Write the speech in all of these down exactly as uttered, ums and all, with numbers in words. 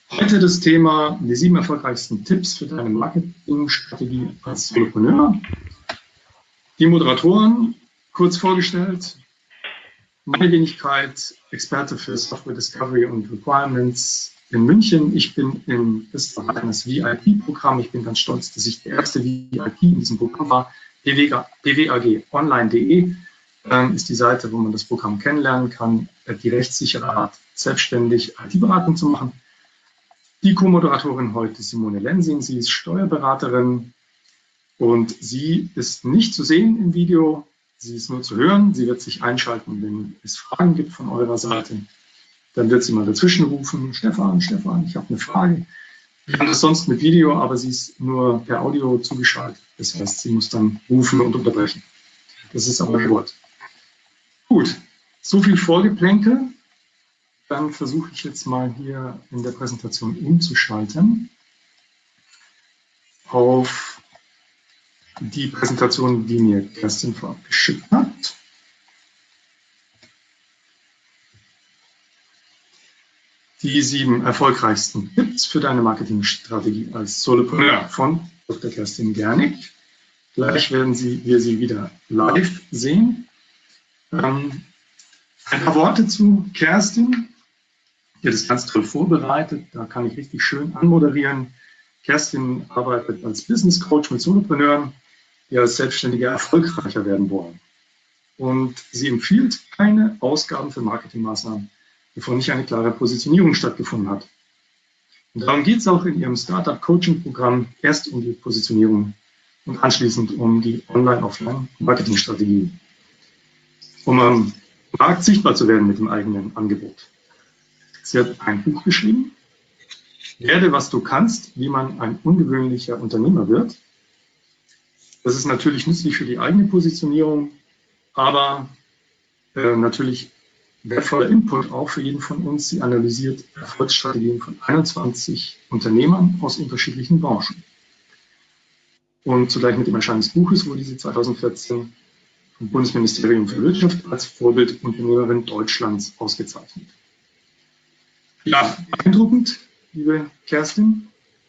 Heute das Thema die sieben erfolgreichsten Tipps für deine Marketingstrategie als Solopreneur. Die Moderatoren kurz vorgestellt. Meine Wenigkeit, Experte für Software Discovery und Requirements in München. Ich bin im österreichischen V I P-Programm. Ich bin ganz stolz, dass ich der erste V I P in diesem Programm war. p w a g online punkt de ähm, ist die Seite, wo man das Programm kennenlernen kann, die rechtssichere Art, selbstständig I T-Beratung zu machen. Die Co-Moderatorin heute Simone Lensing, sie ist Steuerberaterin und sie ist nicht zu sehen im Video, sie ist nur zu hören. Sie wird sich einschalten, wenn es Fragen gibt von eurer Seite. Dann wird sie mal dazwischen rufen, Stefan, Stefan, ich habe eine Frage. Wir haben das sonst mit Video, aber sie ist nur per Audio zugeschaltet. Das heißt, sie muss dann rufen und unterbrechen. Das ist aber Wort. Gut, so viel Vorgeplänkel. Dann versuche ich jetzt mal hier in der Präsentation umzuschalten auf die Präsentation, die mir Kerstin vorab geschickt hat. Die sieben erfolgreichsten Tipps für deine Marketingstrategie als Solopreneur von Doktor Kerstin Gernig. Gleich werden Sie, wir sie wieder live sehen. Ähm, ein paar Worte zu Kerstin. Die hat das ganz toll vorbereitet, da kann ich richtig schön anmoderieren. Kerstin arbeitet als Business Coach mit Solopreneuren, die als Selbstständige erfolgreicher werden wollen. Und sie empfiehlt keine Ausgaben für Marketingmaßnahmen, bevor nicht eine klare Positionierung stattgefunden hat. Und darum geht es auch in ihrem Startup-Coaching-Programm erst um die Positionierung und anschließend um die Online-Offline-Marketingstrategie, um am Markt sichtbar zu werden mit dem eigenen Angebot. Sie hat ein Buch geschrieben, Werde, was du kannst, wie man ein ungewöhnlicher Unternehmer wird. Das ist natürlich nützlich für die eigene Positionierung, aber äh, natürlich wertvoller Input auch für jeden von uns. Sie analysiert Erfolgsstrategien von einundzwanzig Unternehmern aus unterschiedlichen Branchen. Und zugleich mit dem Erscheinen des Buches wurde sie zweitausendvierzehn vom Bundesministerium für Wirtschaft als Vorbildunternehmerin Deutschlands ausgezeichnet. Ja, beeindruckend, liebe Kerstin.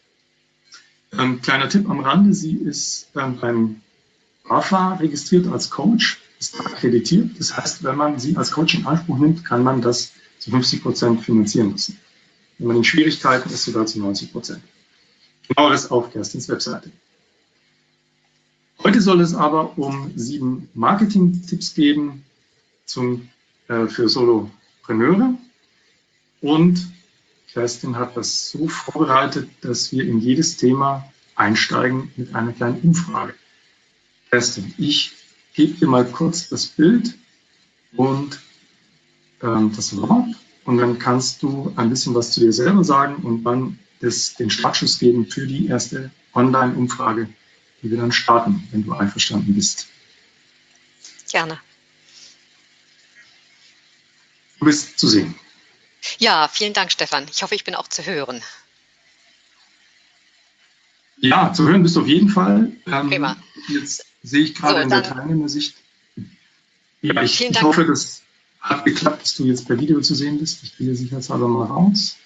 Ähm, kleiner Tipp am Rande, sie ist ähm, beim B A F A registriert als Coach, ist akkreditiert. Das heißt, wenn man sie als Coach in Anspruch nimmt, kann man das zu fünfzig Prozent finanzieren lassen. Wenn man in Schwierigkeiten ist, sogar zu neunzig Prozent. Genaueres auf Kerstins Webseite. Heute soll es aber um sieben Marketing-Tipps geben zum, äh, für Solopreneure. Und Kerstin hat das so vorbereitet, dass wir in jedes Thema einsteigen mit einer kleinen Umfrage. Kerstin, ich gebe dir mal kurz das Bild und ähm, das Wort und dann kannst du ein bisschen was zu dir selber sagen und dann das, den Startschuss geben für die erste Online-Umfrage, die wir dann starten, wenn du einverstanden bist. Gerne. Du bist zu sehen. Ja, vielen Dank, Stefan. Ich hoffe, ich bin auch zu hören. Ja, zu hören bist du auf jeden Fall. Ähm, Prima. Jetzt sehe ich gerade so, in der Teilnehmersicht. Ja, ich, ich hoffe, das hat geklappt, dass du jetzt per Video zu sehen bist. Ich gehe sicherheitshalber mal raus.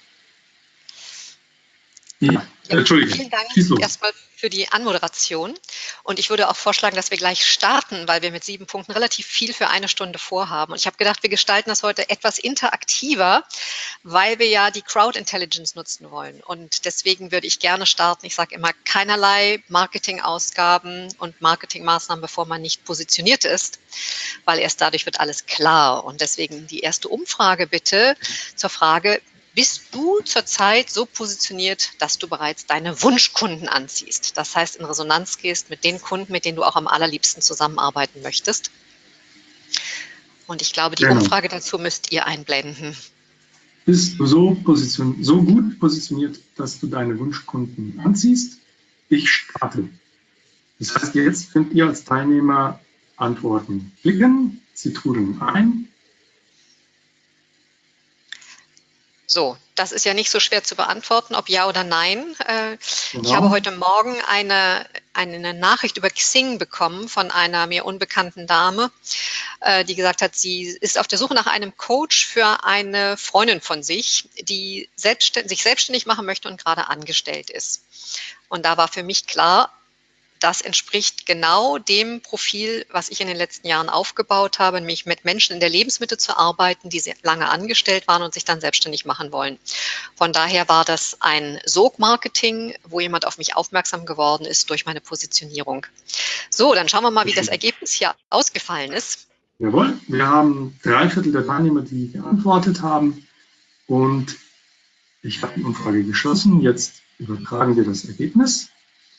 Ja, Entschuldigung. Vielen Dank erstmal für die Anmoderation. Und ich würde auch vorschlagen, dass wir gleich starten, weil wir mit sieben Punkten relativ viel für eine Stunde vorhaben. Und ich habe gedacht, wir gestalten das heute etwas interaktiver, weil wir ja die Crowd Intelligence nutzen wollen. Und deswegen würde ich gerne starten. Ich sage immer, keinerlei Marketingausgaben und Marketingmaßnahmen, bevor man nicht positioniert ist, weil erst dadurch wird alles klar. Und deswegen die erste Umfrage bitte zur Frage: Bist du zurzeit so positioniert, dass du bereits deine Wunschkunden anziehst? Das heißt, in Resonanz gehst mit den Kunden, mit denen du auch am allerliebsten zusammenarbeiten möchtest. Und ich glaube, die genau. Umfrage dazu müsst ihr einblenden. Bist du so, position so gut positioniert, dass du deine Wunschkunden anziehst? Ich starte. Das heißt, jetzt könnt ihr als Teilnehmer Antworten klicken. Sie trudeln ein. So, das ist ja nicht so schwer zu beantworten, ob ja oder nein. Äh, genau. Ich habe heute Morgen eine eine Nachricht über Xing bekommen von einer mir unbekannten Dame, äh, die gesagt hat, sie ist auf der Suche nach einem Coach für eine Freundin von sich, die selbstständ- sich selbstständig machen möchte und gerade angestellt ist. Und da war für mich klar, das entspricht genau dem Profil, was ich in den letzten Jahren aufgebaut habe, nämlich mit Menschen in der Lebensmitte zu arbeiten, die sehr lange angestellt waren und sich dann selbstständig machen wollen. Von daher war das ein Sog-Marketing, wo jemand auf mich aufmerksam geworden ist durch meine Positionierung. So, dann schauen wir mal, wie das Ergebnis hier ausgefallen ist. Jawohl, wir haben drei Viertel der Teilnehmer, die geantwortet haben, und ich habe die Umfrage geschlossen. Jetzt übertragen wir das Ergebnis.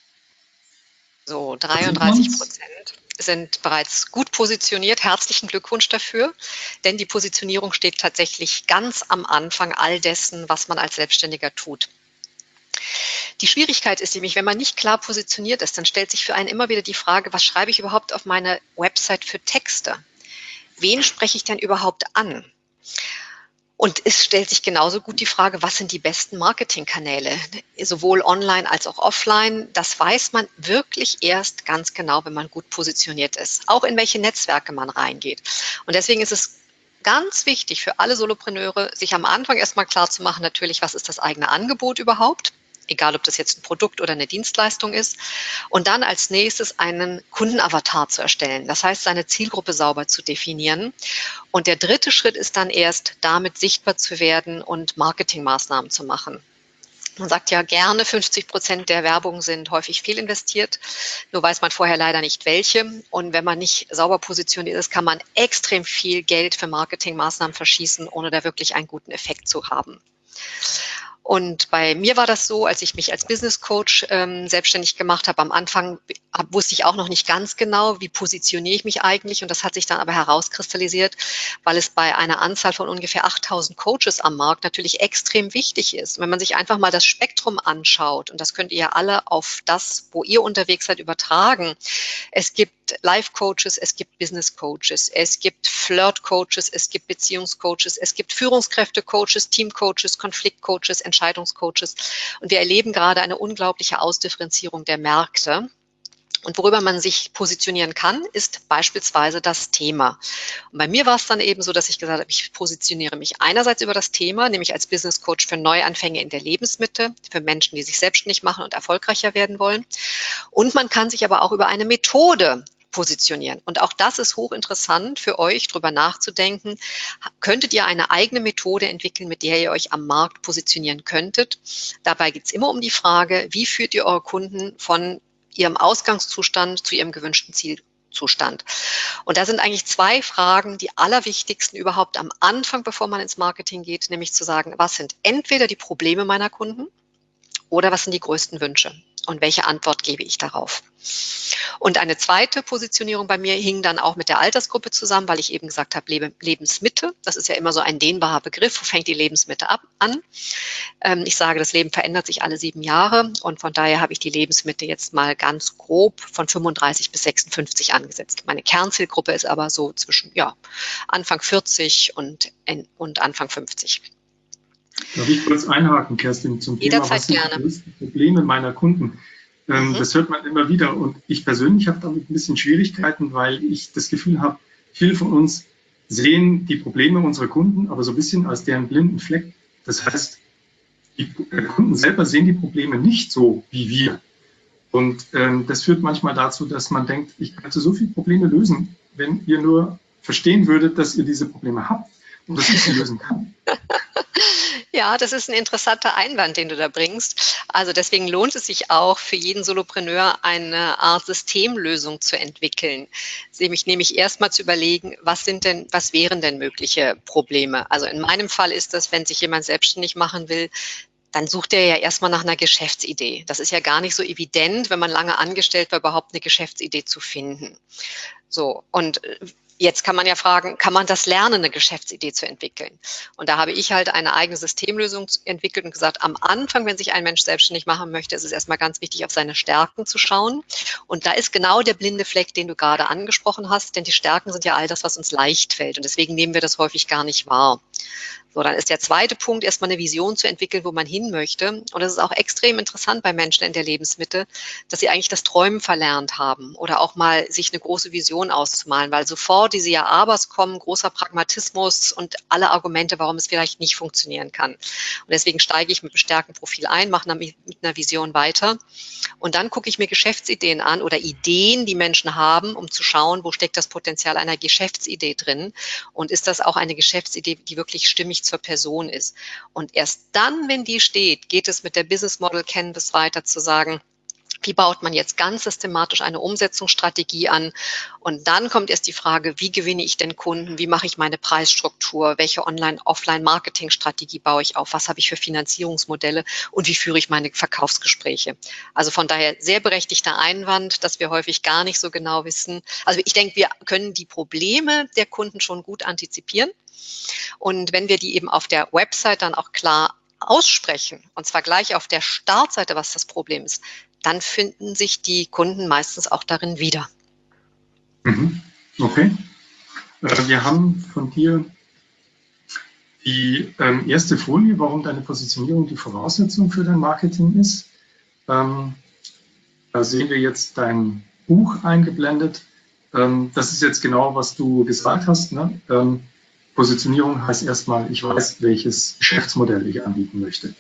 So, dreiunddreißig Prozent sind bereits gut positioniert. Herzlichen Glückwunsch dafür, denn die Positionierung steht tatsächlich ganz am Anfang all dessen, was man als Selbstständiger tut. Die Schwierigkeit ist nämlich, wenn man nicht klar positioniert ist, dann stellt sich für einen immer wieder die Frage, was schreibe ich überhaupt auf meine Website für Texte? Wen spreche ich denn überhaupt an? Und es stellt sich genauso gut die Frage, was sind die besten Marketingkanäle, sowohl online als auch offline. Das weiß man wirklich erst ganz genau, wenn man gut positioniert ist, auch in welche Netzwerke man reingeht. Und deswegen ist es ganz wichtig für alle Solopreneure, sich am Anfang erstmal klar zu machen, natürlich, was ist das eigene Angebot überhaupt? Egal, ob das jetzt ein Produkt oder eine Dienstleistung ist. Und dann als nächstes einen Kundenavatar zu erstellen. Das heißt, seine Zielgruppe sauber zu definieren. Und der dritte Schritt ist dann erst, damit sichtbar zu werden und Marketingmaßnahmen zu machen. Man sagt ja gerne, fünfzig Prozent der Werbung sind häufig fehlinvestiert. Nur weiß man vorher leider nicht welche. Und wenn man nicht sauber positioniert ist, kann man extrem viel Geld für Marketingmaßnahmen verschießen, ohne da wirklich einen guten Effekt zu haben. Und bei mir war das so, als ich mich als Business Coach ähm, selbstständig gemacht habe, am Anfang hab, wusste ich auch noch nicht ganz genau, wie positioniere ich mich eigentlich. Und das hat sich dann aber herauskristallisiert, weil es bei einer Anzahl von ungefähr achttausend Coaches am Markt natürlich extrem wichtig ist. Und wenn man sich einfach mal das Spektrum anschaut, und das könnt ihr ja alle auf das, wo ihr unterwegs seid, übertragen. Es gibt Life-Coaches, es gibt Business-Coaches, es gibt Flirt-Coaches, es gibt Beziehungscoaches, es gibt Führungskräfte-Coaches, Team-Coaches, Konflikt-Coaches, Entscheidungscoaches. Und wir erleben gerade eine unglaubliche Ausdifferenzierung der Märkte. Und worüber man sich positionieren kann, ist beispielsweise das Thema. Und bei mir war es dann eben so, dass ich gesagt habe, ich positioniere mich einerseits über das Thema, nämlich als Business Coach für Neuanfänge in der Lebensmitte, für Menschen, die sich selbstständig machen und erfolgreicher werden wollen. Und man kann sich aber auch über eine Methode positionieren. Und auch das ist hochinteressant für euch, darüber nachzudenken. Könntet ihr eine eigene Methode entwickeln, mit der ihr euch am Markt positionieren könntet? Dabei geht es immer um die Frage, wie führt ihr eure Kunden von ihrem Ausgangszustand zu ihrem gewünschten Zielzustand. Und da sind eigentlich zwei Fragen die allerwichtigsten überhaupt am Anfang, bevor man ins Marketing geht, nämlich zu sagen, was sind entweder die Probleme meiner Kunden oder was sind die größten Wünsche? Und welche Antwort gebe ich darauf? Und eine zweite Positionierung bei mir hing dann auch mit der Altersgruppe zusammen, weil ich eben gesagt habe, Lebe, Lebensmitte. Das ist ja immer so ein dehnbarer Begriff. Wo fängt die Lebensmitte ab, an? Ähm, ich sage, das Leben verändert sich alle sieben Jahre. Und von daher habe ich die Lebensmitte jetzt mal ganz grob von fünfunddreißig bis sechsundfünfzig angesetzt. Meine Kernzielgruppe ist aber so zwischen ja, Anfang vierzig und, und Anfang fünfzig. Darf ich kurz einhaken, Kerstin, zum Thema, Jederzeit was sind gerne. die größten Probleme meiner Kunden? Ähm, mhm. Das hört man immer wieder, und ich persönlich habe damit ein bisschen Schwierigkeiten, weil ich das Gefühl habe, viele von uns sehen die Probleme unserer Kunden, aber so ein bisschen als deren blinden Fleck. Das heißt, die Kunden selber sehen die Probleme nicht so wie wir. Und ähm, das führt manchmal dazu, dass man denkt, ich könnte so viele Probleme lösen, wenn ihr nur verstehen würdet, dass ihr diese Probleme habt und dass ich sie lösen kann. Ja, das ist ein interessanter Einwand, den du da bringst. Also deswegen lohnt es sich auch für jeden Solopreneur, eine Art Systemlösung zu entwickeln. Nämlich, nämlich erstmal zu überlegen, was sind denn, was wären denn mögliche Probleme? Also in meinem Fall ist das, wenn sich jemand selbstständig machen will, dann sucht er ja erstmal nach einer Geschäftsidee. Das ist ja gar nicht so evident, wenn man lange angestellt war, überhaupt eine Geschäftsidee zu finden. So, und jetzt kann man ja fragen, kann man das lernen, eine Geschäftsidee zu entwickeln? Und da habe ich halt eine eigene Systemlösung entwickelt und gesagt, am Anfang, wenn sich ein Mensch selbstständig machen möchte, ist es erstmal ganz wichtig, auf seine Stärken zu schauen. Und da ist genau der blinde Fleck, den du gerade angesprochen hast, denn die Stärken sind ja all das, was uns leicht fällt. Und deswegen nehmen wir das häufig gar nicht wahr. So, dann ist der zweite Punkt, erstmal eine Vision zu entwickeln, wo man hin möchte. Und das ist auch extrem interessant bei Menschen in der Lebensmitte, dass sie eigentlich das Träumen verlernt haben oder auch mal sich eine große Vision auszumalen, weil sofort diese Ja-Abers kommen, großer Pragmatismus und alle Argumente, warum es vielleicht nicht funktionieren kann. Und deswegen steige ich mit einem starken Profil ein, mache mit einer Vision weiter. Und dann gucke ich mir Geschäftsideen an oder Ideen, die Menschen haben, um zu schauen, wo steckt das Potenzial einer Geschäftsidee drin und ist das auch eine Geschäftsidee, die wirklich stimmig zur Person ist. Und erst dann, wenn die steht, geht es mit der Business Model Canvas weiter zu sagen, wie baut man jetzt ganz systematisch eine Umsetzungsstrategie an? Und dann kommt erst die Frage, wie gewinne ich denn Kunden? Wie mache ich meine Preisstruktur? Welche Online-Offline-Marketing-Strategie baue ich auf? Was habe ich für Finanzierungsmodelle? Und wie führe ich meine Verkaufsgespräche? Also von daher sehr berechtigter Einwand, dass wir häufig gar nicht so genau wissen. Also ich denke, wir können die Probleme der Kunden schon gut antizipieren. Und wenn wir die eben auf der Website dann auch klar aussprechen, und zwar gleich auf der Startseite, was das Problem ist, dann finden sich die Kunden meistens auch darin wieder. Mhm. Okay. Äh, wir haben von dir die ähm, erste Folie, warum deine Positionierung die Voraussetzung für dein Marketing ist. Ähm, da sehen wir jetzt dein Buch eingeblendet. Ähm, das ist jetzt genau, was du gesagt hast, ne? Ähm, Positionierung heißt erstmal, ich weiß, welches Geschäftsmodell ich anbieten möchte.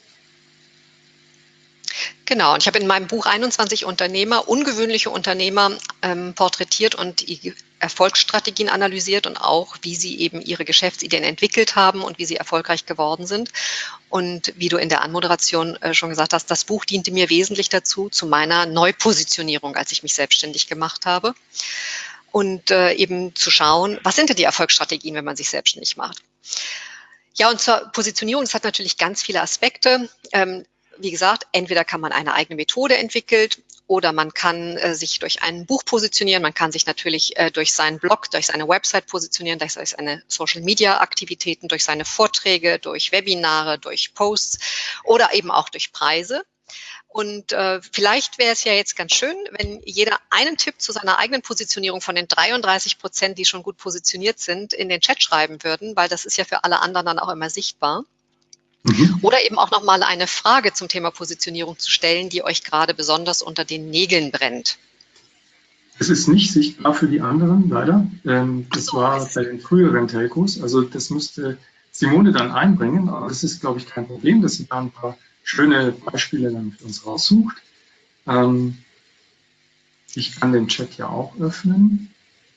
Genau, und ich habe in meinem Buch einundzwanzig Unternehmer, ungewöhnliche Unternehmer ähm, porträtiert und die Erfolgsstrategien analysiert und auch, wie sie eben ihre Geschäftsideen entwickelt haben und wie sie erfolgreich geworden sind. Und wie du in der Anmoderation äh, schon gesagt hast, das Buch diente mir wesentlich dazu, zu meiner Neupositionierung, als ich mich selbstständig gemacht habe. Und äh, eben zu schauen, was sind denn die Erfolgsstrategien, wenn man sich selbstständig macht. Ja, und zur Positionierung, das hat natürlich ganz viele Aspekte. Ähm, wie gesagt, entweder kann man eine eigene Methode entwickeln oder man kann äh, sich durch ein Buch positionieren. Man kann sich natürlich äh, durch seinen Blog, durch seine Website positionieren, durch seine Social-Media-Aktivitäten, durch seine Vorträge, durch Webinare, durch Posts oder eben auch durch Preise. Und äh, vielleicht wäre es ja jetzt ganz schön, wenn jeder einen Tipp zu seiner eigenen Positionierung von den dreiunddreißig Prozent, die schon gut positioniert sind, in den Chat schreiben würden, weil das ist ja für alle anderen dann auch immer sichtbar. Mhm. Oder eben auch nochmal eine Frage zum Thema Positionierung zu stellen, die euch gerade besonders unter den Nägeln brennt. Es ist nicht sichtbar für die anderen, leider. Ähm, das war bei den früheren Telcos. Also das müsste Simone dann einbringen. Aber das ist, glaube ich, kein Problem, dass sie da ein paar schöne Beispiele dann für uns raussucht. Ähm, ich kann den Chat ja auch öffnen.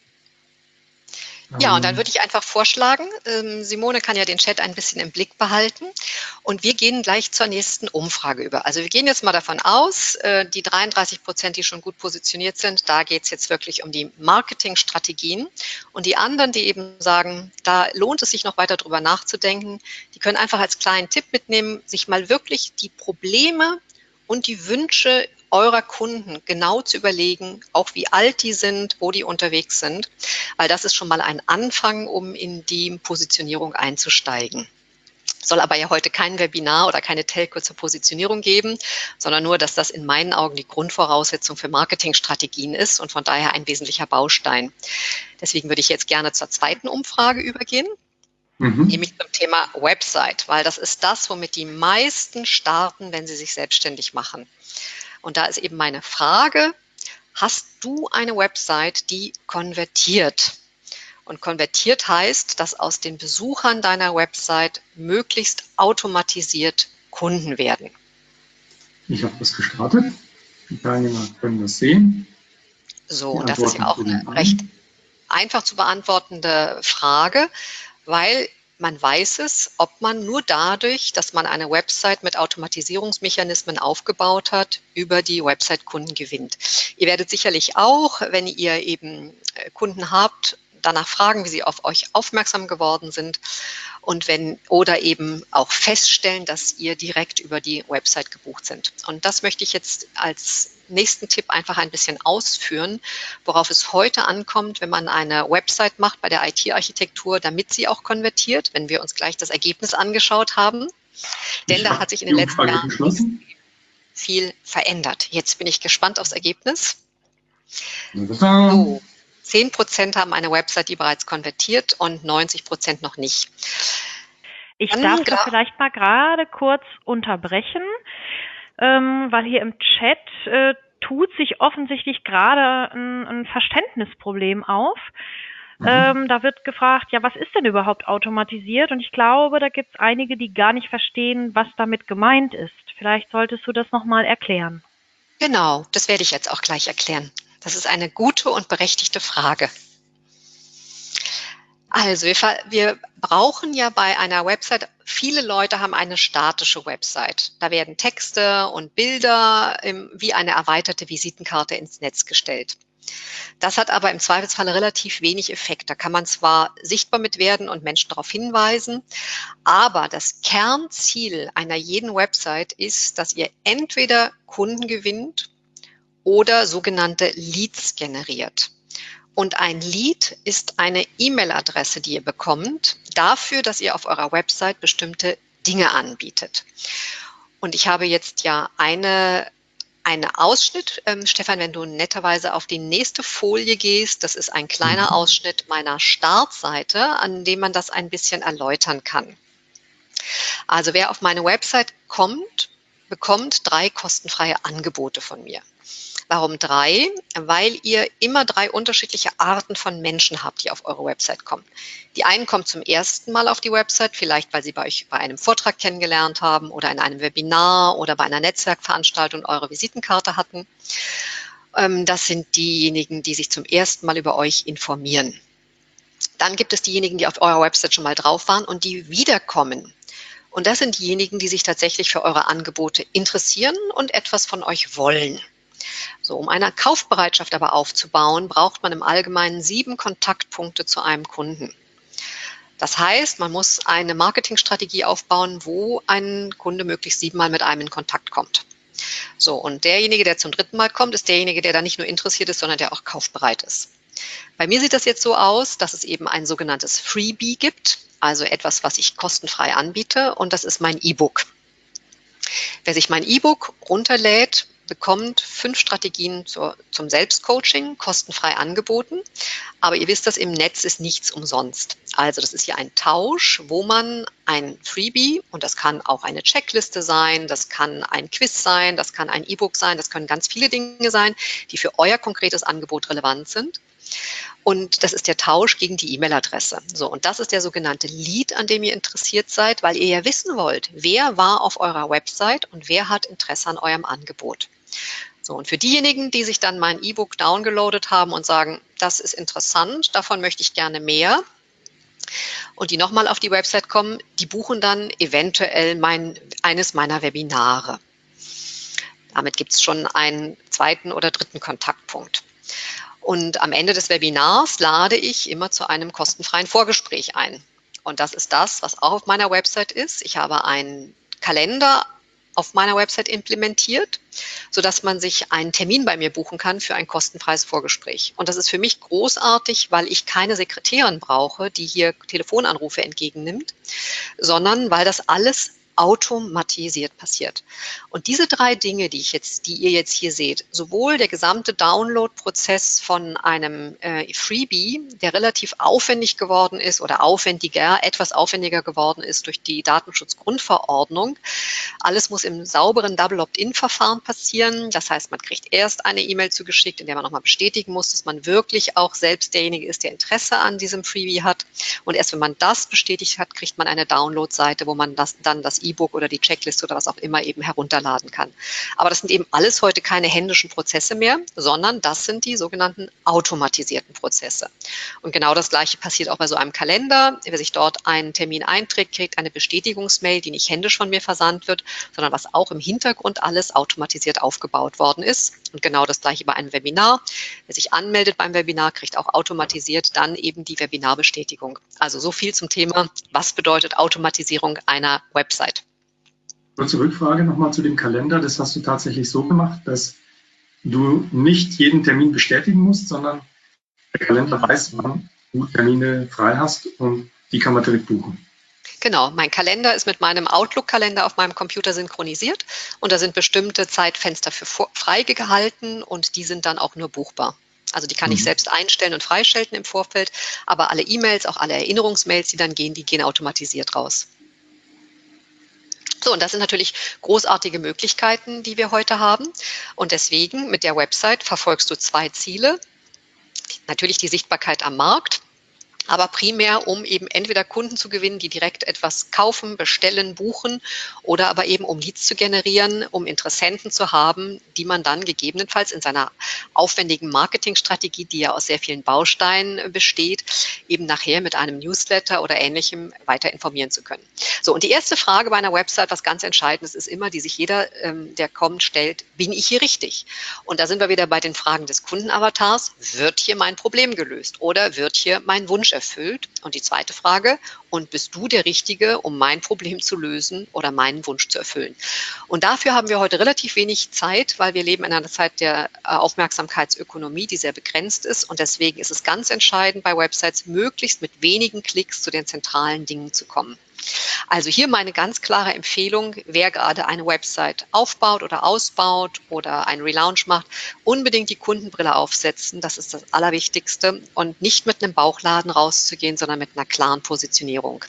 Ja, und dann würde ich einfach vorschlagen, ähm, Simone kann ja den Chat ein bisschen im Blick behalten und wir gehen gleich zur nächsten Umfrage über. Also wir gehen jetzt mal davon aus, äh, die dreiunddreißig Prozent, die schon gut positioniert sind, da geht es jetzt wirklich um die Marketingstrategien und die anderen, die eben sagen, da lohnt es sich noch weiter drüber nachzudenken, die können einfach als kleinen Tipp mitnehmen, sich mal wirklich die Probleme und die Wünsche eurer Kunden genau zu überlegen, auch wie alt die sind, wo die unterwegs sind, weil das ist schon mal ein Anfang, um in die Positionierung einzusteigen. Soll aber ja heute kein Webinar oder keine Telco zur Positionierung geben, sondern nur, dass das in meinen Augen die Grundvoraussetzung für Marketingstrategien ist und von daher ein wesentlicher Baustein. Deswegen würde ich jetzt gerne zur zweiten Umfrage übergehen. Mhm. Nämlich zum Thema Website, weil das ist das, womit die meisten starten, wenn sie sich selbstständig machen. Und da ist eben meine Frage, hast du eine Website, die konvertiert? Und konvertiert heißt, dass aus den Besuchern deiner Website möglichst automatisiert Kunden werden. Ich habe das gestartet. Die Teilnehmer können das sehen. So, und das ist ja auch eine recht einfach zu beantwortende Frage, weil man weiß es, ob man nur dadurch, dass man eine Website mit Automatisierungsmechanismen aufgebaut hat, über die Website-Kunden gewinnt. Ihr werdet sicherlich auch, wenn ihr eben Kunden habt, danach fragen, wie sie auf euch aufmerksam geworden sind und wenn oder eben auch feststellen, dass ihr direkt über die Website gebucht sind. Und das möchte ich jetzt als nächsten Tipp einfach ein bisschen ausführen, worauf es heute ankommt, wenn man eine Website macht bei der I T-Architektur, damit sie auch konvertiert, wenn wir uns gleich das Ergebnis angeschaut haben. Denn ich da hat sich in den letzten Jahren geschlossen. Viel verändert. Jetzt bin ich gespannt aufs Ergebnis. So, zehn Prozent haben eine Website, die bereits konvertiert und neunzig Prozent noch nicht. Ich Dann darf da gra- vielleicht mal gerade kurz unterbrechen, ähm, weil hier im Chat äh, tut sich offensichtlich gerade ein, ein Verständnisproblem auf. Mhm. Ähm, da wird gefragt, ja, was ist denn überhaupt automatisiert? Und ich glaube, da gibt es einige, die gar nicht verstehen, was damit gemeint ist. Vielleicht solltest du das nochmal erklären. Genau, das werde ich jetzt auch gleich erklären. Das ist eine gute und berechtigte Frage. Also wir, ver- wir brauchen ja bei einer Website, viele Leute haben eine statische Website. Da werden Texte und Bilder im, wie eine erweiterte Visitenkarte ins Netz gestellt. Das hat aber im Zweifelsfall relativ wenig Effekt. Da kann man zwar sichtbar mit werden und Menschen darauf hinweisen, aber das Kernziel einer jeden Website ist, dass ihr entweder Kunden gewinnt oder sogenannte Leads generiert. Und ein Lead ist eine E-Mail-Adresse, die ihr bekommt, dafür, dass ihr auf eurer Website bestimmte Dinge anbietet. Und ich habe jetzt ja eine, einen Ausschnitt, ähm, Stefan, wenn du netterweise auf die nächste Folie gehst, das ist ein kleiner Mhm. Ausschnitt meiner Startseite, an dem man das ein bisschen erläutern kann. Also wer auf meine Website kommt, bekommt drei kostenfreie Angebote von mir. Warum drei? Weil ihr immer drei unterschiedliche Arten von Menschen habt, die auf eure Website kommen. Die einen kommen zum ersten Mal auf die Website, vielleicht weil sie bei euch bei einem Vortrag kennengelernt haben oder in einem Webinar oder bei einer Netzwerkveranstaltung eure Visitenkarte hatten. Das sind diejenigen, die sich zum ersten Mal über euch informieren. Dann gibt es diejenigen, die auf eurer Website schon mal drauf waren und die wiederkommen. Und das sind diejenigen, die sich tatsächlich für eure Angebote interessieren und etwas von euch wollen. So, um eine Kaufbereitschaft aber aufzubauen, braucht man im Allgemeinen sieben Kontaktpunkte zu einem Kunden. Das heißt, man muss eine Marketingstrategie aufbauen, wo ein Kunde möglichst siebenmal mit einem in Kontakt kommt. So, und derjenige, der zum dritten Mal kommt, ist derjenige, der da nicht nur interessiert ist, sondern der auch kaufbereit ist. Bei mir sieht das jetzt so aus, dass es eben ein sogenanntes Freebie gibt, also etwas, was ich kostenfrei anbiete, und das ist mein E-Book. Wer sich mein E-Book runterlädt, bekommt fünf Strategien zur, zum Selbstcoaching kostenfrei angeboten. Aber ihr wisst, dass im Netz ist nichts umsonst. Also das ist hier ein Tausch, wo man ein Freebie, und das kann auch eine Checkliste sein, das kann ein Quiz sein, das kann ein E-Book sein, das können ganz viele Dinge sein, die für euer konkretes Angebot relevant sind. Und das ist der Tausch gegen die E-Mail-Adresse. So, und das ist der sogenannte Lead, an dem ihr interessiert seid, weil ihr ja wissen wollt, wer war auf eurer Website und wer hat Interesse an eurem Angebot. So, und für diejenigen, die sich dann mein E-Book downgeloadet haben und sagen, das ist interessant, davon möchte ich gerne mehr, und die nochmal auf die Website kommen, die buchen dann eventuell mein, eines meiner Webinare. Damit gibt es schon einen zweiten oder dritten Kontaktpunkt. Und am Ende des Webinars lade ich immer zu einem kostenfreien Vorgespräch ein. Und das ist das, was auch auf meiner Website ist. Ich habe einen Kalender auf meiner Website implementiert, sodass man sich einen Termin bei mir buchen kann für ein kostenfreies Vorgespräch. Und das ist für mich großartig, weil ich keine Sekretärin brauche, die hier Telefonanrufe entgegennimmt, sondern weil das alles automatisiert passiert. Und diese drei Dinge, die ich jetzt, die ihr jetzt hier seht, sowohl der gesamte Download-Prozess von einem äh, Freebie, der relativ aufwendig geworden ist oder aufwendiger, etwas aufwendiger geworden ist durch die Datenschutzgrundverordnung. Alles muss im sauberen Double-Opt-in-Verfahren passieren. Das heißt, man kriegt erst eine E-Mail zugeschickt, in der man nochmal bestätigen muss, dass man wirklich auch selbst derjenige ist, der Interesse an diesem Freebie hat. Und erst wenn man das bestätigt hat, kriegt man eine Download-Seite, wo man das, dann das E-Book oder die Checkliste oder was auch immer eben herunterladen kann. Aber das sind eben alles heute keine händischen Prozesse mehr, sondern das sind die sogenannten automatisierten Prozesse. Und genau das Gleiche passiert auch bei so einem Kalender. Wer sich dort einen Termin einträgt, kriegt eine Bestätigungsmail, die nicht händisch von mir versandt wird, sondern was auch im Hintergrund alles automatisiert aufgebaut worden ist. Und genau das Gleiche bei einem Webinar. Wer sich anmeldet beim Webinar, kriegt auch automatisiert dann eben die Webinarbestätigung. Also so viel zum Thema, was bedeutet Automatisierung einer Website. Kurze Rückfrage nochmal zu dem Kalender. Das hast du tatsächlich so gemacht, dass du nicht jeden Termin bestätigen musst, sondern der Kalender weiß, wann du Termine frei hast und die kann man direkt buchen. Genau, mein Kalender ist mit meinem Outlook-Kalender auf meinem Computer synchronisiert und da sind bestimmte Zeitfenster für freigehalten und die sind dann auch nur buchbar. Also die kann mhm. ich selbst einstellen und freischalten im Vorfeld, aber alle E-Mails, auch alle Erinnerungsmails, die dann gehen, die gehen automatisiert raus. So, und das sind natürlich großartige Möglichkeiten, die wir heute haben. Und deswegen mit der Website verfolgst du zwei Ziele. Natürlich die Sichtbarkeit am Markt, aber primär, um eben entweder Kunden zu gewinnen, die direkt etwas kaufen, bestellen, buchen, oder aber eben um Leads zu generieren, um Interessenten zu haben, die man dann gegebenenfalls in seiner aufwendigen Marketingstrategie, die ja aus sehr vielen Bausteinen besteht, eben nachher mit einem Newsletter oder Ähnlichem weiter informieren zu können. So, und die erste Frage bei einer Website, was ganz entscheidend ist, ist immer, die sich jeder, ähm, der kommt, stellt: Bin ich hier richtig? Und da sind wir wieder bei den Fragen des Kundenavatars. Wird hier mein Problem gelöst oder wird hier mein Wunsch erfüllt? Und die zweite Frage: Und bist du der Richtige, um mein Problem zu lösen oder meinen Wunsch zu erfüllen? Und dafür haben wir heute relativ wenig Zeit, weil wir leben in einer Zeit der Aufmerksamkeitsökonomie, die sehr begrenzt ist. Und deswegen ist es ganz entscheidend, bei Websites möglichst mit wenigen Klicks zu den zentralen Dingen zu kommen. Also hier meine ganz klare Empfehlung: Wer gerade eine Website aufbaut oder ausbaut oder einen Relaunch macht, unbedingt die Kundenbrille aufsetzen. Das ist das Allerwichtigste, und nicht mit einem Bauchladen rauszugehen, sondern mit einer klaren Positionierung.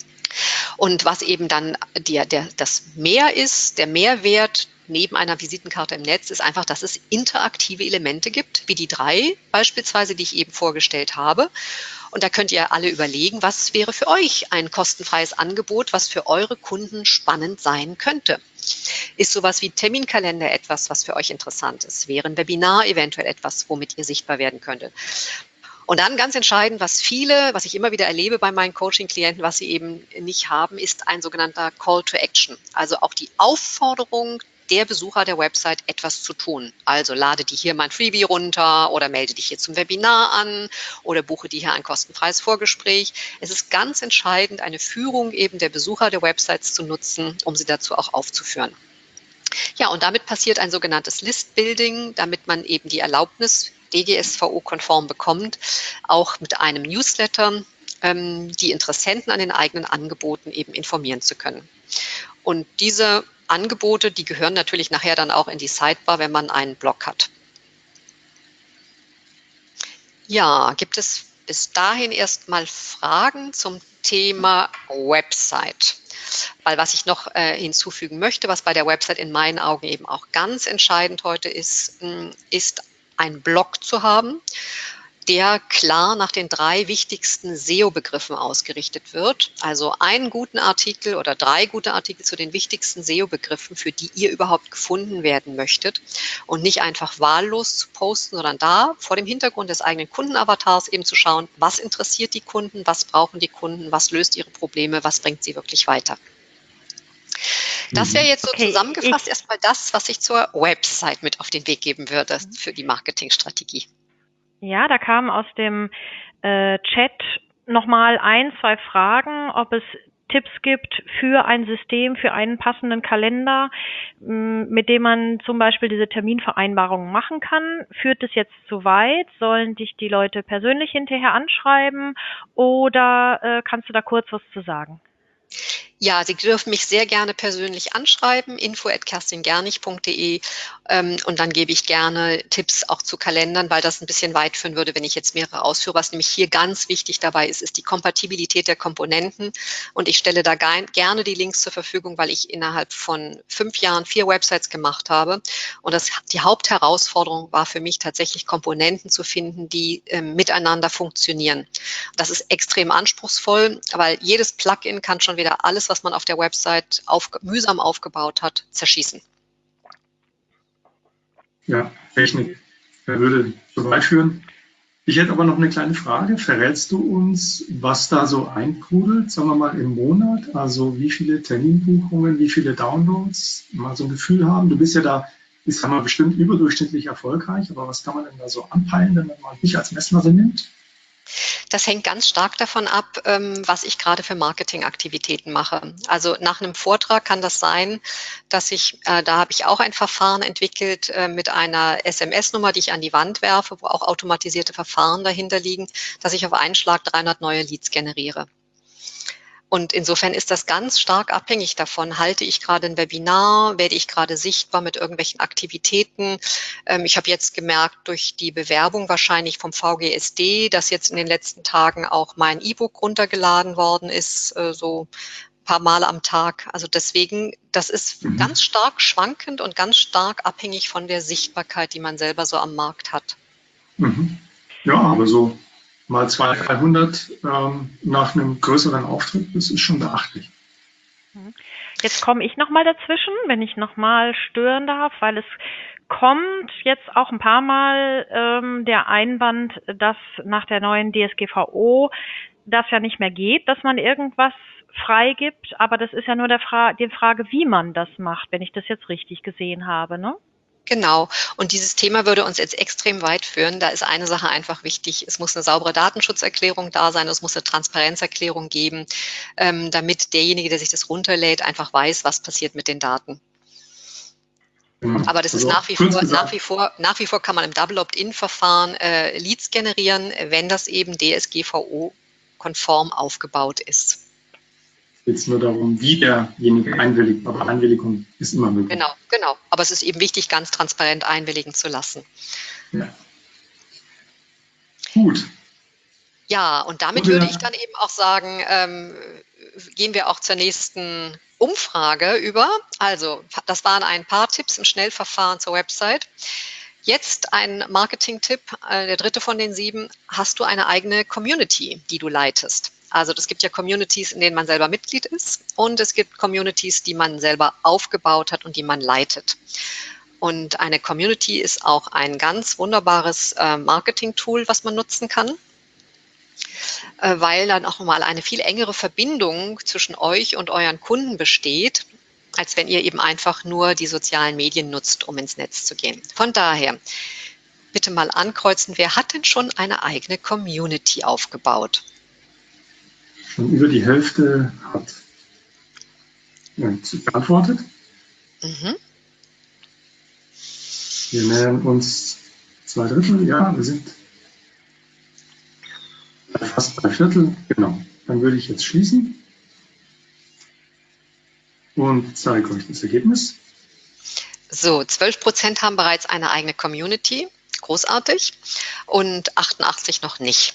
Und was eben dann der, der, das Mehr ist, der Mehrwert neben einer Visitenkarte im Netz, ist einfach, dass es interaktive Elemente gibt, wie die drei beispielsweise, die ich eben vorgestellt habe. Und da könnt ihr alle überlegen, was wäre für euch ein kostenfreies Angebot, was für eure Kunden spannend sein könnte. Ist sowas wie Terminkalender etwas, was für euch interessant ist? Wäre ein Webinar eventuell etwas, womit ihr sichtbar werden könntet? Und dann ganz entscheidend, was viele, was ich immer wieder erlebe bei meinen Coaching-Klienten, was sie eben nicht haben, ist ein sogenannter Call to Action. Also auch die Aufforderung der Besucher der Website, etwas zu tun. Also lade dir hier mein Freebie runter oder melde dich hier zum Webinar an oder buche dir hier ein kostenfreies Vorgespräch. Es ist ganz entscheidend, eine Führung eben der Besucher der Websites zu nutzen, um sie dazu auch aufzuführen. Ja, und damit passiert ein sogenanntes List-Building, damit man eben die Erlaubnis D G S V O-konform bekommt, auch mit einem Newsletter ähm, die Interessenten an den eigenen Angeboten eben informieren zu können. Und diese Angebote, die gehören natürlich nachher dann auch in die Sidebar, wenn man einen Blog hat. Ja, gibt es bis dahin erstmal Fragen zum Thema Website? Weil was ich noch äh, hinzufügen möchte, was bei der Website in meinen Augen eben auch ganz entscheidend heute ist, ist einen Blog zu haben, der klar nach den drei wichtigsten S E O-Begriffen ausgerichtet wird. Also einen guten Artikel oder drei gute Artikel zu den wichtigsten S E O-Begriffen, für die ihr überhaupt gefunden werden möchtet, und nicht einfach wahllos zu posten, sondern da vor dem Hintergrund des eigenen Kundenavatars eben zu schauen, was interessiert die Kunden, was brauchen die Kunden, was löst ihre Probleme, was bringt sie wirklich weiter. Das wäre jetzt so okay, zusammengefasst erstmal das, was ich zur Website mit auf den Weg geben würde für die Marketingstrategie. Ja, da kamen aus dem äh, Chat nochmal ein, zwei Fragen, ob es Tipps gibt für ein System, für einen passenden Kalender, mit dem man zum Beispiel diese Terminvereinbarungen machen kann. Führt es jetzt zu weit? Sollen dich die Leute persönlich hinterher anschreiben oder äh, kannst du da kurz was zu sagen? Ja, Sie dürfen mich sehr gerne persönlich anschreiben, info at kerstingernig punkt de, ähm, und dann gebe ich gerne Tipps auch zu Kalendern, weil das ein bisschen weit führen würde, wenn ich jetzt mehrere ausführe. Was nämlich hier ganz wichtig dabei ist, ist die Kompatibilität der Komponenten, und ich stelle da ge gerne die Links zur Verfügung, weil ich innerhalb von fünf Jahren vier Websites gemacht habe, und das, die Hauptherausforderung war für mich tatsächlich, Komponenten zu finden, die äh, miteinander funktionieren. Das ist extrem anspruchsvoll, weil jedes Plugin kann schon wieder alles, was man auf der Website auf, mühsam aufgebaut hat, zerschießen. Ja, Technik würde so weit führen. Ich hätte aber noch eine kleine Frage. Verrätst du uns, was da so einprudelt, sagen wir mal im Monat? Also wie viele Terminbuchungen, wie viele Downloads, mal so ein Gefühl haben? Du bist ja da, ist ja mal bestimmt überdurchschnittlich erfolgreich, aber was kann man denn da so anpeilen, wenn man mal dich als Messlatte nimmt? Das hängt ganz stark davon ab, was ich gerade für Marketingaktivitäten mache. Also nach einem Vortrag kann das sein, dass ich, da habe ich auch ein Verfahren entwickelt mit einer S M S-Nummer, die ich an die Wand werfe, wo auch automatisierte Verfahren dahinter liegen, dass ich auf einen Schlag dreihundert neue Leads generiere. Und insofern ist das ganz stark abhängig davon, halte ich gerade ein Webinar, werde ich gerade sichtbar mit irgendwelchen Aktivitäten. Ähm, ich habe jetzt gemerkt, durch die Bewerbung wahrscheinlich vom V G S D, dass jetzt in den letzten Tagen auch mein E-Book runtergeladen worden ist, äh, so paar Male am Tag. Also deswegen, das ist Mhm. ganz stark schwankend und ganz stark abhängig von der Sichtbarkeit, die man selber so am Markt hat. Mhm. Ja, aber so mal zweihundert, dreihundert ähm, nach einem größeren Auftritt, das ist schon beachtlich. Jetzt komme ich nochmal dazwischen, wenn ich nochmal stören darf, weil es kommt jetzt auch ein paar Mal ähm, der Einwand, dass nach der neuen D S G V O das ja nicht mehr geht, dass man irgendwas freigibt, aber das ist ja nur der Fra- die Frage, wie man das macht, wenn ich das jetzt richtig gesehen habe, ne? Genau. Und dieses Thema würde uns jetzt extrem weit führen. Da ist eine Sache einfach wichtig. Es muss eine saubere Datenschutzerklärung da sein. Es muss eine Transparenzerklärung geben, ähm, damit derjenige, der sich das runterlädt, einfach weiß, was passiert mit den Daten. Genau. Aber das ist Also nach wie kurz vor, gesagt, nach wie vor, nach wie vor kann man im Double Opt-in-Verfahren äh, Leads generieren, wenn das eben D S G V O-konform aufgebaut ist. jetzt nur darum, wie derjenige einwilligt, aber Einwilligung ist immer möglich. Genau, genau. Aber es ist eben wichtig, ganz transparent einwilligen zu lassen. Ja. Gut. Ja, und damit Gute- würde ich dann eben auch sagen, ähm, gehen wir auch zur nächsten Umfrage über. Also, das waren ein paar Tipps im Schnellverfahren zur Website. Jetzt ein Marketing-Tipp, äh, der dritte von den sieben. Hast du eine eigene Community, die du leitest? Also, es gibt ja Communities, in denen man selber Mitglied ist, und es gibt Communities, die man selber aufgebaut hat und die man leitet. Und eine Community ist auch ein ganz wunderbares äh, Marketing-Tool, was man nutzen kann, äh, weil dann auch mal eine viel engere Verbindung zwischen euch und euren Kunden besteht, als wenn ihr eben einfach nur die sozialen Medien nutzt, um ins Netz zu gehen. Von daher, bitte mal ankreuzen, wer hat denn schon eine eigene Community aufgebaut? Schon über die Hälfte hat ja, geantwortet. Mhm. Wir nähern uns zwei Drittel, ja, wir sind fast drei Viertel, genau. Dann würde ich jetzt schließen und zeige euch das Ergebnis. So, zwölf Prozent haben bereits eine eigene Community, großartig, und achtundachtzig noch nicht.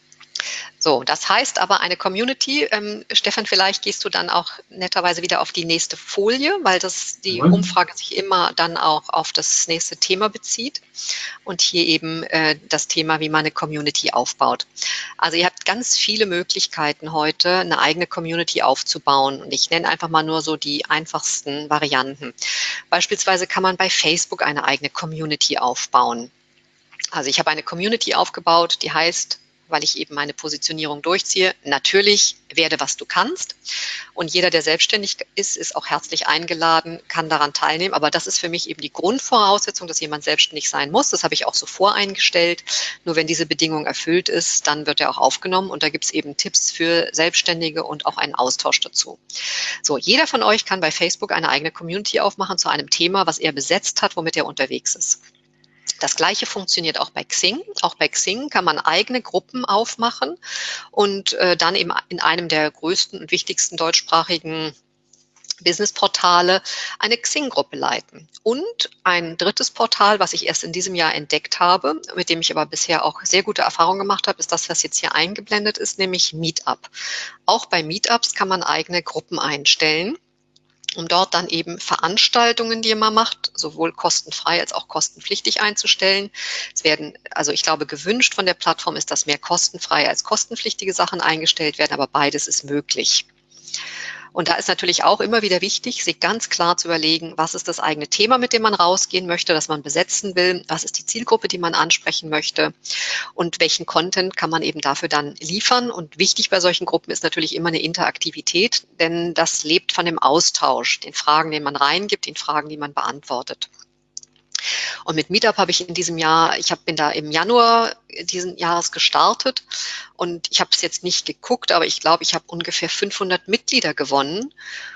So, das heißt aber eine Community, ähm, Stefan, vielleicht gehst du dann auch netterweise wieder auf die nächste Folie, weil das die Jawohl. Umfrage sich immer dann auch auf das nächste Thema bezieht und hier eben äh, das Thema, wie man eine Community aufbaut. Also ihr habt ganz viele Möglichkeiten heute, eine eigene Community aufzubauen, und ich nenne einfach mal nur so die einfachsten Varianten. Beispielsweise kann man bei Facebook eine eigene Community aufbauen. Also ich habe eine Community aufgebaut, die heißt, weil ich eben meine Positionierung durchziehe, natürlich werde, was du kannst. Und jeder, der selbstständig ist, ist auch herzlich eingeladen, kann daran teilnehmen. Aber das ist für mich eben die Grundvoraussetzung, dass jemand selbstständig sein muss. Das habe ich auch so voreingestellt. Nur wenn diese Bedingung erfüllt ist, dann wird er auch aufgenommen. Und da gibt es eben Tipps für Selbstständige und auch einen Austausch dazu. So, jeder von euch kann bei Facebook eine eigene Community aufmachen zu einem Thema, was er besetzt hat, womit er unterwegs ist. Das Gleiche funktioniert auch bei Xing. Auch bei Xing kann man eigene Gruppen aufmachen und äh, dann eben in einem der größten und wichtigsten deutschsprachigen Businessportale eine Xing-Gruppe leiten. Und ein drittes Portal, was ich erst in diesem Jahr entdeckt habe, mit dem ich aber bisher auch sehr gute Erfahrungen gemacht habe, ist das, was jetzt hier eingeblendet ist, nämlich Meetup. Auch bei Meetups kann man eigene Gruppen einstellen, um dort dann eben Veranstaltungen, die man macht, sowohl kostenfrei als auch kostenpflichtig einzustellen. Es werden, also ich glaube, gewünscht von der Plattform ist, dass mehr kostenfreie als kostenpflichtige Sachen eingestellt werden, aber beides ist möglich. Und da ist natürlich auch immer wieder wichtig, sich ganz klar zu überlegen, was ist das eigene Thema, mit dem man rausgehen möchte, das man besetzen will, was ist die Zielgruppe, die man ansprechen möchte und welchen Content kann man eben dafür dann liefern. Und wichtig bei solchen Gruppen ist natürlich immer eine Interaktivität, denn das lebt von dem Austausch, den Fragen, den man reingibt, den Fragen, die man beantwortet. Und mit Meetup habe ich in diesem Jahr, ich hab, bin da im Januar diesen Jahres gestartet und ich habe es jetzt nicht geguckt, aber ich glaube, ich habe ungefähr fünfhundert Mitglieder gewonnen,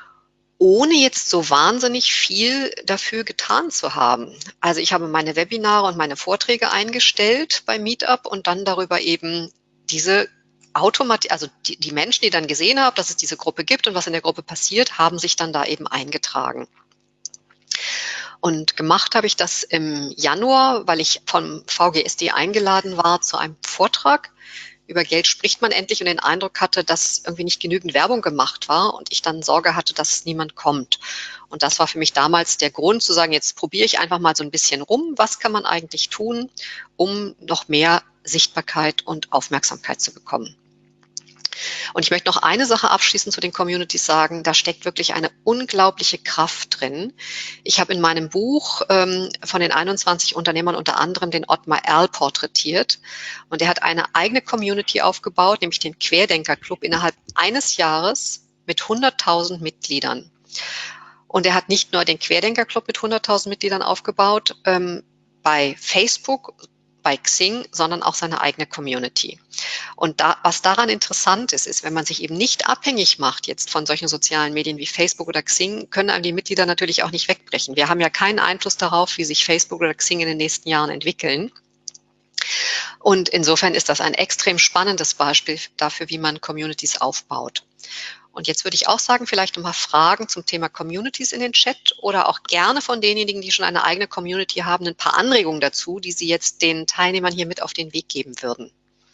ohne jetzt so wahnsinnig viel dafür getan zu haben. Also ich habe meine Webinare und meine Vorträge eingestellt bei Meetup und dann darüber eben diese Automat, also die, die Menschen, die dann gesehen haben, dass es diese Gruppe gibt und was in der Gruppe passiert, haben sich dann da eben eingetragen. Und gemacht habe ich das im Januar, weil ich vom V G S D eingeladen war zu einem Vortrag über Geld spricht man endlich und den Eindruck hatte, dass irgendwie nicht genügend Werbung gemacht war und ich dann Sorge hatte, dass niemand kommt. Und das war für mich damals der Grund zu sagen, jetzt probiere ich einfach mal so ein bisschen rum, was kann man eigentlich tun, um noch mehr Sichtbarkeit und Aufmerksamkeit zu bekommen. Und ich möchte noch eine Sache abschließend zu den Communities sagen, da steckt wirklich eine unglaubliche Kraft drin. Ich habe in meinem Buch ähm, von den einundzwanzig Unternehmern unter anderem den Ottmar Erl porträtiert und er hat eine eigene Community aufgebaut, nämlich den Querdenker-Club innerhalb eines Jahres mit hunderttausend Mitgliedern. Und er hat nicht nur den Querdenker-Club mit hunderttausend Mitgliedern aufgebaut, ähm, bei Facebook, bei Xing, sondern auch seine eigene Community. Und da, was daran interessant ist, ist, wenn man sich eben nicht abhängig macht jetzt von solchen sozialen Medien wie Facebook oder Xing, können einem die Mitglieder natürlich auch nicht wegbrechen. Wir haben ja keinen Einfluss darauf, wie sich Facebook oder Xing in den nächsten Jahren entwickeln. Und insofern ist das ein extrem spannendes Beispiel dafür, wie man Communities aufbaut. Und jetzt würde ich auch sagen, vielleicht nochmal Fragen zum Thema Communities in den Chat oder auch gerne von denjenigen, die schon eine eigene Community haben, ein paar Anregungen dazu, die Sie jetzt den Teilnehmern hier mit auf den Weg geben würden.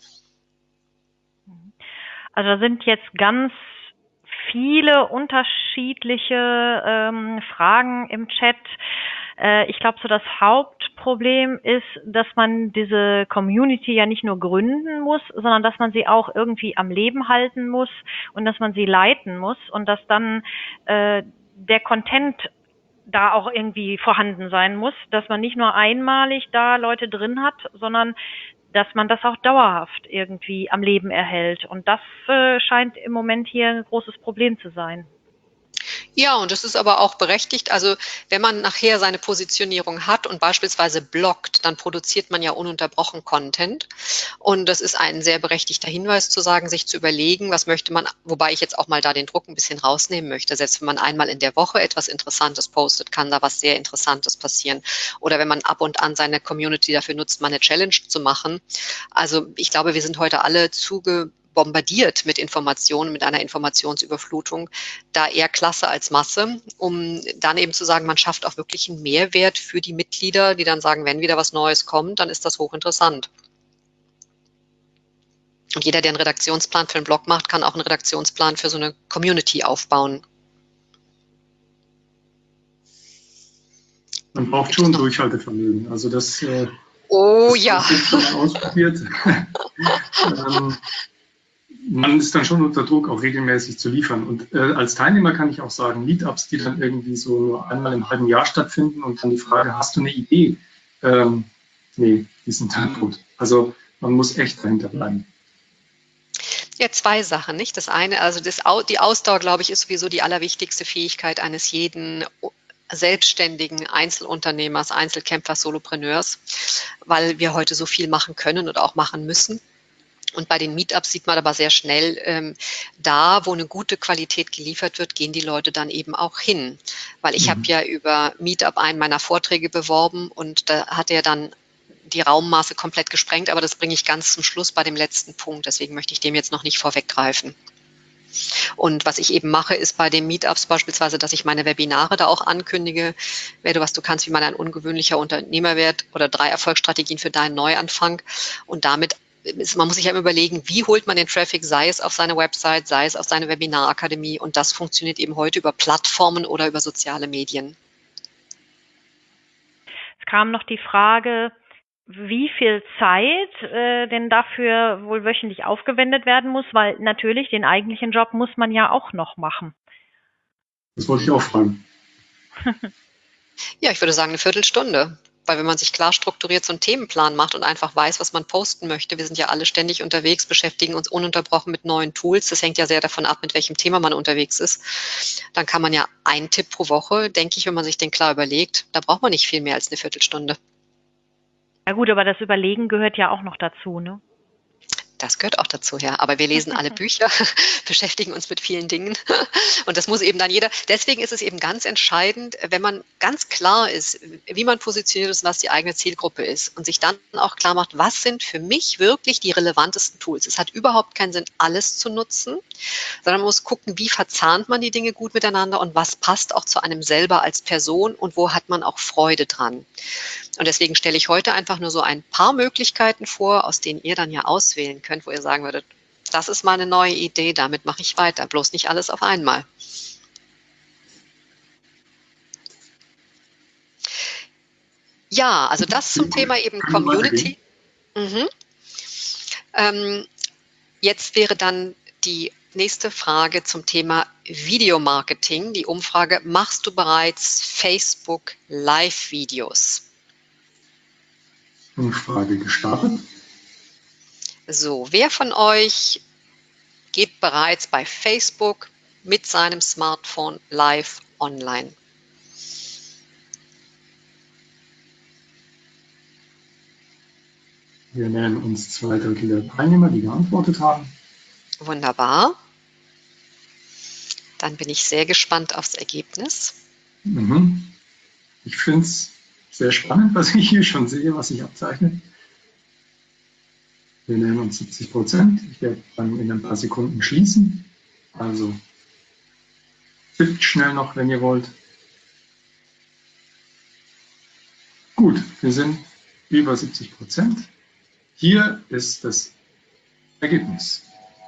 Also da sind jetzt ganz viele unterschiedliche ähm, Fragen im Chat. Äh, ich glaube, so das Hauptproblem ist, dass man diese Community ja nicht nur gründen muss, sondern dass man sie auch irgendwie am Leben halten muss und dass man sie leiten muss und dass dann äh, der Content da auch irgendwie vorhanden sein muss, dass man nicht nur einmalig da Leute drin hat, sondern dass man das auch dauerhaft irgendwie am Leben erhält. Und das äh, scheint im Moment hier ein großes Problem zu sein. Ja, und das ist aber auch berechtigt. Also wenn man nachher seine Positionierung hat und beispielsweise bloggt, dann produziert man ja ununterbrochen Content. Und das ist ein sehr berechtigter Hinweis zu sagen, sich zu überlegen, was möchte man, wobei ich jetzt auch mal da den Druck ein bisschen rausnehmen möchte. Selbst wenn man einmal in der Woche etwas Interessantes postet, kann da was sehr Interessantes passieren. Oder wenn man ab und an seine Community dafür nutzt, mal eine Challenge zu machen. Also ich glaube, wir sind heute alle zuge bombardiert mit Informationen, mit einer Informationsüberflutung, da eher Klasse als Masse, um dann eben zu sagen, man schafft auch wirklich einen Mehrwert für die Mitglieder, die dann sagen, wenn wieder was Neues kommt, dann ist das hochinteressant. Und jeder, der einen Redaktionsplan für einen Blog macht, kann auch einen Redaktionsplan für so eine Community aufbauen. Man braucht schon Durchhaltevermögen. Also das, äh, oh das ja. habe ich schon mal ausprobiert. ähm, man ist dann schon unter Druck, auch regelmäßig zu liefern. Und äh, als Teilnehmer kann ich auch sagen, Meetups, die dann irgendwie so nur einmal im halben Jahr stattfinden und dann die Frage, hast du eine Idee? Ähm, nee, die sind dann tot. Also man muss echt dahinter bleiben. Ja, zwei Sachen, nicht? Das eine, also das, die Ausdauer, glaube ich, ist sowieso die allerwichtigste Fähigkeit eines jeden selbstständigen Einzelunternehmers, Einzelkämpfers, Solopreneurs, weil wir heute so viel machen können und auch machen müssen. Und bei den Meetups sieht man aber sehr schnell, ähm, da, wo eine gute Qualität geliefert wird, gehen die Leute dann eben auch hin. Weil ich mhm. habe ja über Meetup einen meiner Vorträge beworben und da hat er dann die Raummaße komplett gesprengt, aber das bringe ich ganz zum Schluss bei dem letzten Punkt. Deswegen möchte ich dem jetzt noch nicht vorweggreifen. Und was ich eben mache, ist bei den Meetups beispielsweise, dass ich meine Webinare da auch ankündige. Werde, was du kannst, wie man ein ungewöhnlicher Unternehmer wird oder drei Erfolgsstrategien für deinen Neuanfang. Und damit man muss sich ja überlegen, wie holt man den Traffic, sei es auf seine Website, sei es auf seine Webinarakademie und das funktioniert eben heute über Plattformen oder über soziale Medien. Es kam noch die Frage, wie viel Zeit äh, denn dafür wohl wöchentlich aufgewendet werden muss, weil natürlich den eigentlichen Job muss man ja auch noch machen. Das wollte ich auch fragen. Ja, ich würde sagen eine Viertelstunde. Weil wenn man sich klar strukturiert so einen Themenplan macht und einfach weiß, was man posten möchte, wir sind ja alle ständig unterwegs, beschäftigen uns ununterbrochen mit neuen Tools, das hängt ja sehr davon ab, mit welchem Thema man unterwegs ist, dann kann man ja einen Tipp pro Woche, denke ich, wenn man sich den klar überlegt, da braucht man nicht viel mehr als eine Viertelstunde. Ja gut, aber das Überlegen gehört ja auch noch dazu, ne? Das gehört auch dazu, ja. Aber wir lesen alle Bücher, beschäftigen uns mit vielen Dingen. Und das muss eben dann jeder. Deswegen ist es eben ganz entscheidend, wenn man ganz klar ist, wie man positioniert ist und was die eigene Zielgruppe ist. Und sich dann auch klar macht, was sind für mich wirklich die relevantesten Tools. Es hat überhaupt keinen Sinn, alles zu nutzen, sondern man muss gucken, wie verzahnt man die Dinge gut miteinander und was passt auch zu einem selber als Person und wo hat man auch Freude dran. Und deswegen stelle ich heute einfach nur so ein paar Möglichkeiten vor, aus denen ihr dann ja auswählen könnt. könnt, wo ihr sagen würdet, das ist mal eine neue Idee, damit mache ich weiter, bloß nicht alles auf einmal. Ja, also das zum Thema eben Community. Mhm. Ähm, jetzt wäre dann die nächste Frage zum Thema Videomarketing. Die Umfrage, machst du bereits Facebook Live-Videos? Umfrage gestartet. So, wer von euch geht bereits bei Facebook mit seinem Smartphone live online? Wir nennen uns zwei Drittel der Teilnehmer, die geantwortet haben. Wunderbar. Dann bin ich sehr gespannt aufs Ergebnis. Mhm. Ich finde es sehr spannend, was ich hier schon sehe, was sich abzeichnet. Wir nennen uns siebzig Prozent. Ich werde dann in ein paar Sekunden schließen. Also tippt schnell noch, wenn ihr wollt. Gut, wir sind über siebzig Prozent. Hier ist das Ergebnis.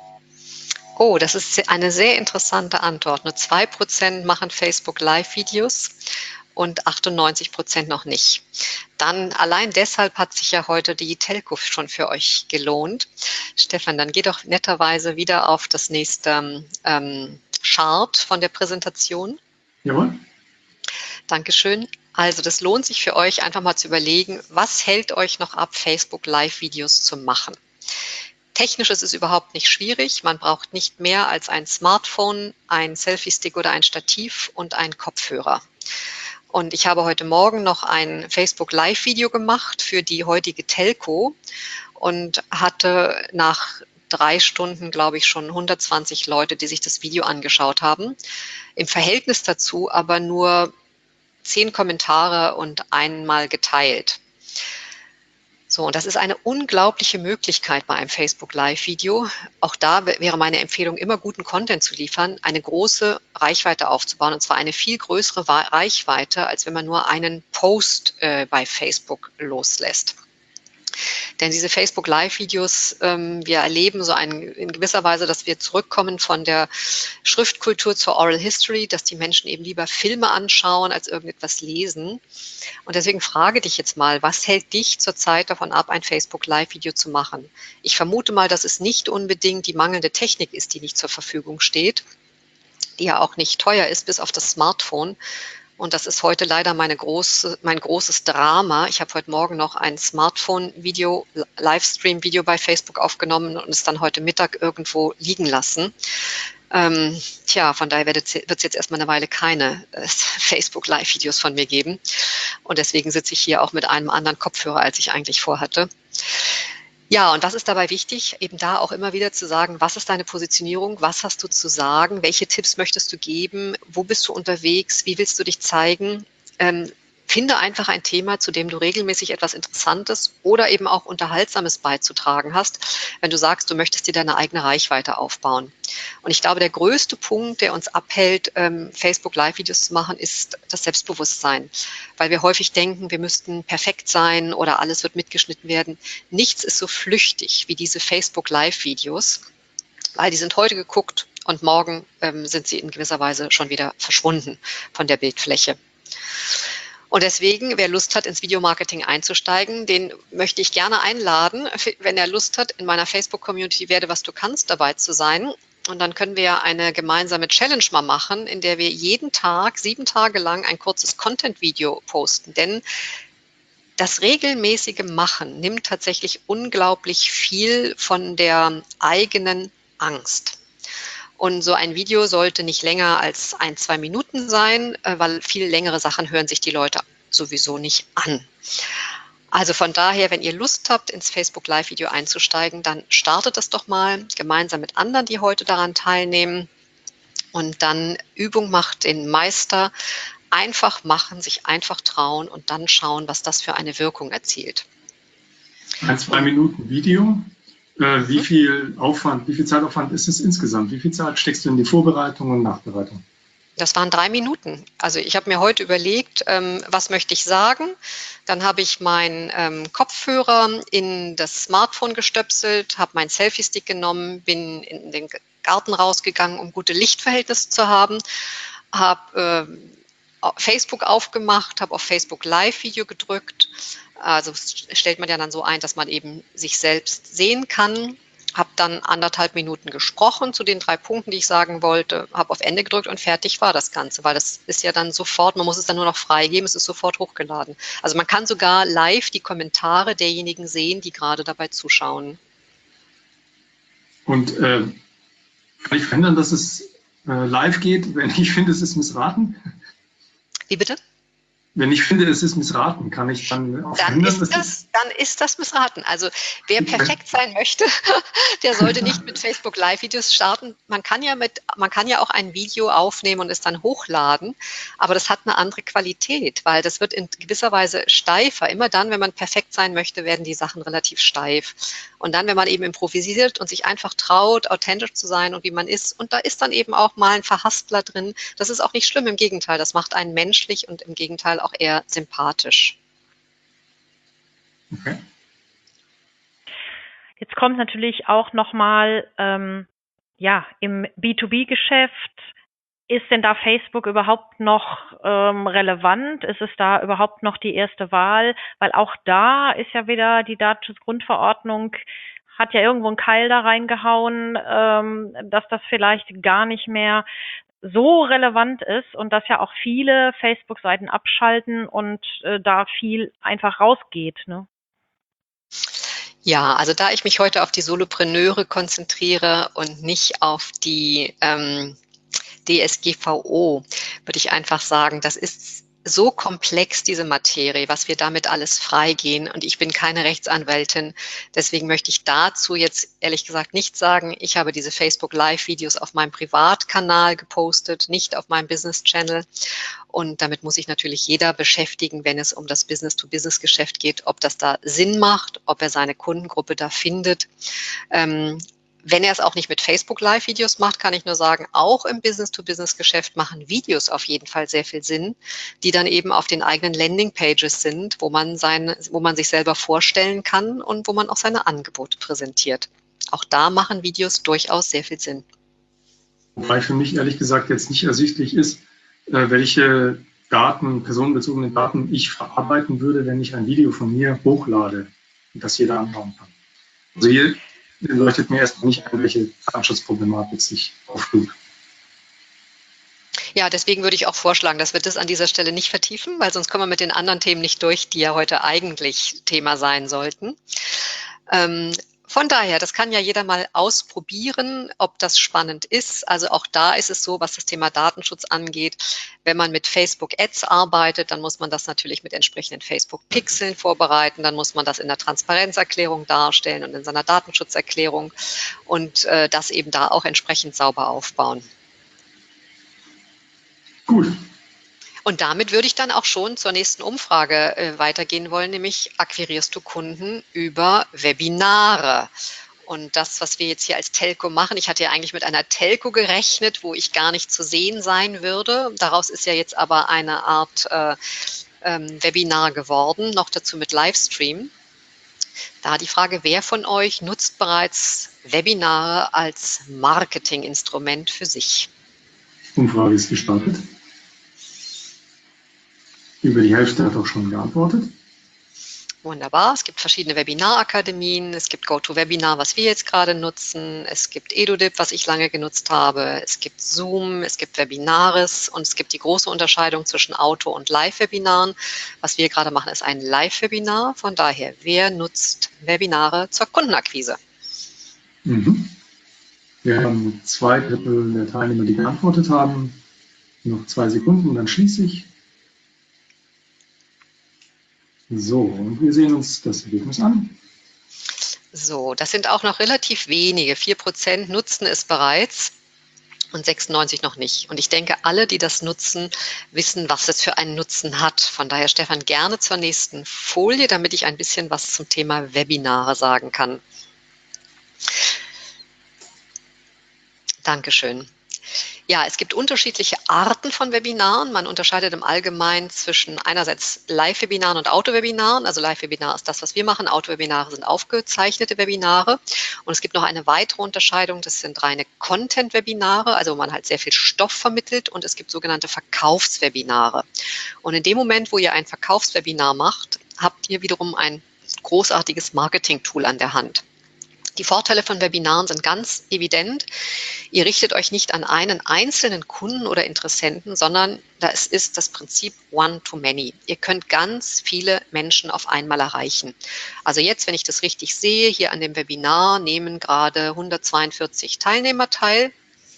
Oh, das ist eine sehr interessante Antwort. Nur zwei Prozent machen Facebook Live-Videos und achtundneunzig Prozent noch nicht. Dann allein deshalb hat sich ja heute die Telco schon für euch gelohnt. Stefan, dann geh doch netterweise wieder auf das nächste ähm, Chart von der Präsentation. Jawohl. Dankeschön. Also das lohnt sich für euch, einfach mal zu überlegen, was hält euch noch ab, Facebook Live-Videos zu machen. Technisch ist es überhaupt nicht schwierig. Man braucht nicht mehr als ein Smartphone, ein Selfie-Stick oder ein Stativ und einen Kopfhörer. Und ich habe heute Morgen noch ein Facebook Live-Video gemacht für die heutige Telco und hatte nach drei Stunden, glaube ich, schon hundertzwanzig Leute, die sich das Video angeschaut haben. Im Verhältnis dazu aber nur zehn Kommentare und einmal geteilt. So, und das ist eine unglaubliche Möglichkeit bei einem Facebook Live-Video. Auch da wäre meine Empfehlung, immer guten Content zu liefern, eine große Reichweite aufzubauen, und zwar eine viel größere Reichweite, als wenn man nur einen Post äh, bei Facebook loslässt. Denn diese Facebook Live-Videos, ähm, wir erleben so ein, in gewisser Weise, dass wir zurückkommen von der Schriftkultur zur Oral History, dass die Menschen eben lieber Filme anschauen, als irgendetwas lesen. Und deswegen frage dich jetzt mal, was hält dich zurzeit davon ab, ein Facebook Live-Video zu machen? Ich vermute mal, dass es nicht unbedingt die mangelnde Technik ist, die nicht zur Verfügung steht, die ja auch nicht teuer ist, bis auf das Smartphone. Und das ist heute leider meine große, mein großes Drama. Ich habe heute Morgen noch ein Smartphone-Video, Livestream-Video bei Facebook aufgenommen und es dann heute Mittag irgendwo liegen lassen. Ähm, tja, von daher wird es jetzt erstmal eine Weile keine äh, Facebook-Live-Videos von mir geben. Und deswegen sitze ich hier auch mit einem anderen Kopfhörer, als ich eigentlich vorhatte. Ja, und was ist dabei wichtig? Eben da auch immer wieder zu sagen, was ist deine Positionierung, was hast du zu sagen, welche Tipps möchtest du geben, wo bist du unterwegs, wie willst du dich zeigen? Ähm, finde einfach ein Thema, zu dem du regelmäßig etwas Interessantes oder eben auch Unterhaltsames beizutragen hast, wenn du sagst, du möchtest dir deine eigene Reichweite aufbauen. Und ich glaube, der größte Punkt, der uns abhält, ähm, Facebook Live-Videos zu machen, ist das Selbstbewusstsein. Weil wir häufig denken, wir müssten perfekt sein oder alles wird mitgeschnitten werden. Nichts ist so flüchtig wie diese Facebook Live-Videos, weil die sind heute geguckt und morgen ähm, sind sie in gewisser Weise schon wieder verschwunden von der Bildfläche. Und deswegen, wer Lust hat, ins Videomarketing einzusteigen, den möchte ich gerne einladen, wenn er Lust hat, in meiner Facebook-Community Werde, was du kannst, dabei zu sein. Und dann können wir eine gemeinsame Challenge mal machen, in der wir jeden Tag, sieben Tage lang ein kurzes Content-Video posten. Denn das regelmäßige Machen nimmt tatsächlich unglaublich viel von der eigenen Angst. Und so ein Video sollte nicht länger als ein, zwei Minuten sein, weil viel längere Sachen hören sich die Leute sowieso nicht an. Also von daher, wenn ihr Lust habt, ins Facebook Live-Video einzusteigen, dann startet das doch mal gemeinsam mit anderen, die heute daran teilnehmen. Und dann Übung macht den Meister. Einfach machen, sich einfach trauen und dann schauen, was das für eine Wirkung erzielt. Ein, zwei Minuten Video. Äh, wie viel Aufwand, wie viel Zeitaufwand ist es insgesamt? Wie viel Zeit steckst du in die Vorbereitung und Nachbereitung? Das waren drei Minuten. Also ich habe mir heute überlegt, ähm, was möchte ich sagen. Dann habe ich meinen ähm, Kopfhörer in das Smartphone gestöpselt, habe meinen Selfie-Stick genommen, bin in den Garten rausgegangen, um gute Lichtverhältnisse zu haben, habe äh, Facebook aufgemacht, habe auf Facebook Live-Video gedrückt. Also stellt man ja dann so ein, dass man eben sich selbst sehen kann. Habe dann anderthalb Minuten gesprochen zu den drei Punkten, die ich sagen wollte, habe auf Ende gedrückt und fertig war das Ganze, weil das ist ja dann sofort, man muss es dann nur noch freigeben, es ist sofort hochgeladen. Also man kann sogar live die Kommentare derjenigen sehen, die gerade dabei zuschauen. Und äh, kann ich verhindern, dass es äh, live geht, wenn ich finde, es ist missraten? Wie bitte? Wenn ich finde, es ist missraten, kann ich dann auch Dann verhindern, ist dass das, es... dann ist das missraten. Also wer perfekt sein möchte, der sollte nicht mit Facebook Live-Videos starten. Man kann ja mit, man kann ja auch ein Video aufnehmen und es dann hochladen, aber das hat eine andere Qualität, weil das wird in gewisser Weise steifer. Immer dann, wenn man perfekt sein möchte, werden die Sachen relativ steif. Und dann, wenn man eben improvisiert und sich einfach traut, authentisch zu sein und wie man ist, und da ist dann eben auch mal ein Verhaspler drin, das ist auch nicht schlimm, im Gegenteil, das macht einen menschlich und im Gegenteil auch eher sympathisch. Okay. Jetzt kommt natürlich auch nochmal, ähm, ja, im B zwei B-Geschäft, ist denn da Facebook überhaupt noch ähm, relevant? Ist es da überhaupt noch die erste Wahl? Weil auch da ist ja wieder die Datenschutzgrundverordnung, hat ja irgendwo einen Keil da reingehauen, ähm, dass das vielleicht gar nicht mehr so relevant ist und dass ja auch viele Facebook-Seiten abschalten und äh, da viel einfach rausgeht, ne? Ja, also da ich mich heute auf die Solopreneure konzentriere und nicht auf die ähm, D S G V O, würde ich einfach sagen, das ist so komplex, diese Materie, was wir damit alles freigehen. Und ich bin keine Rechtsanwältin. Deswegen möchte ich dazu jetzt ehrlich gesagt nichts sagen. Ich habe diese Facebook Live-Videos auf meinem Privatkanal gepostet, nicht auf meinem Business-Channel. Und damit muss sich natürlich jeder beschäftigen, wenn es um das Business-to-Business-Geschäft geht, ob das da Sinn macht, ob er seine Kundengruppe da findet. Ähm, Wenn er es auch nicht mit Facebook Live-Videos macht, kann ich nur sagen, auch im Business-to-Business-Geschäft machen Videos auf jeden Fall sehr viel Sinn, die dann eben auf den eigenen Landing-Pages sind, wo man, seine, wo man sich selber vorstellen kann und wo man auch seine Angebote präsentiert. Auch da machen Videos durchaus sehr viel Sinn. Wobei für mich ehrlich gesagt jetzt nicht ersichtlich ist, äh, welche Daten, personenbezogene Daten ich verarbeiten würde, wenn ich ein Video von mir hochlade und das jeder anschauen kann. Also hier leuchtet mir erstmal nicht ein, welche Datenschutzproblematik sich auftut. Ja, deswegen würde ich auch vorschlagen, dass wir das an dieser Stelle nicht vertiefen, weil sonst kommen wir mit den anderen Themen nicht durch, die ja heute eigentlich Thema sein sollten. Ähm, Von daher, das kann ja jeder mal ausprobieren, ob das spannend ist. Also auch da ist es so, was das Thema Datenschutz angeht. Wenn man mit Facebook Ads arbeitet, dann muss man das natürlich mit entsprechenden Facebook-Pixeln vorbereiten. Dann muss man das in der Transparenzerklärung darstellen und in seiner Datenschutzerklärung und äh, das eben da auch entsprechend sauber aufbauen. Gut. Und damit würde ich dann auch schon zur nächsten Umfrage äh, weitergehen wollen, nämlich akquirierst du Kunden über Webinare? Und das, was wir jetzt hier als Telco machen, ich hatte ja eigentlich mit einer Telco gerechnet, wo ich gar nicht zu sehen sein würde. Daraus ist ja jetzt aber eine Art äh, ähm, Webinar geworden, noch dazu mit Livestream. Da die Frage, wer von euch nutzt bereits Webinare als Marketinginstrument für sich? Umfrage ist gestartet. Über die Hälfte hat auch schon geantwortet. Wunderbar. Es gibt verschiedene Webinarakademien. Es gibt GoToWebinar, was wir jetzt gerade nutzen. Es gibt EduDip, was ich lange genutzt habe. Es gibt Zoom, es gibt Webinaris und es gibt die große Unterscheidung zwischen Auto- und Live-Webinaren. Was wir gerade machen, ist ein Live-Webinar. Von daher, wer nutzt Webinare zur Kundenakquise? Mhm. Wir haben zwei Drittel der Teilnehmer, die geantwortet haben. Noch zwei Sekunden, dann schließe ich. So, und wir sehen uns das Ergebnis an. So, das sind auch noch relativ wenige. vier Prozent nutzen es bereits und sechsundneunzig noch nicht. Und ich denke, alle, die das nutzen, wissen, was es für einen Nutzen hat. Von daher, Stefan, gerne zur nächsten Folie, damit ich ein bisschen was zum Thema Webinare sagen kann. Dankeschön. Ja, es gibt unterschiedliche Arten von Webinaren. Man unterscheidet im Allgemeinen zwischen einerseits Live-Webinaren und Auto-Webinaren. Also Live-Webinar ist das, was wir machen. Auto-Webinare sind aufgezeichnete Webinare. Und es gibt noch eine weitere Unterscheidung. Das sind reine Content-Webinare, also wo man halt sehr viel Stoff vermittelt. Und es gibt sogenannte Verkaufswebinare. Und in dem Moment, wo ihr ein Verkaufswebinar macht, habt ihr wiederum ein großartiges Marketing-Tool an der Hand. Die Vorteile von Webinaren sind ganz evident. Ihr richtet euch nicht an einen einzelnen Kunden oder Interessenten, sondern das ist das Prinzip One-to-Many. Ihr könnt ganz viele Menschen auf einmal erreichen. Also jetzt, wenn ich das richtig sehe, hier an dem Webinar nehmen gerade hundertzweiundvierzig Teilnehmer teil.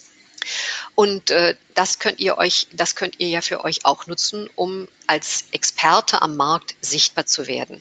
Und äh, das könnt ihr euch, das könnt ihr ja für euch auch nutzen, um als Experte am Markt sichtbar zu werden.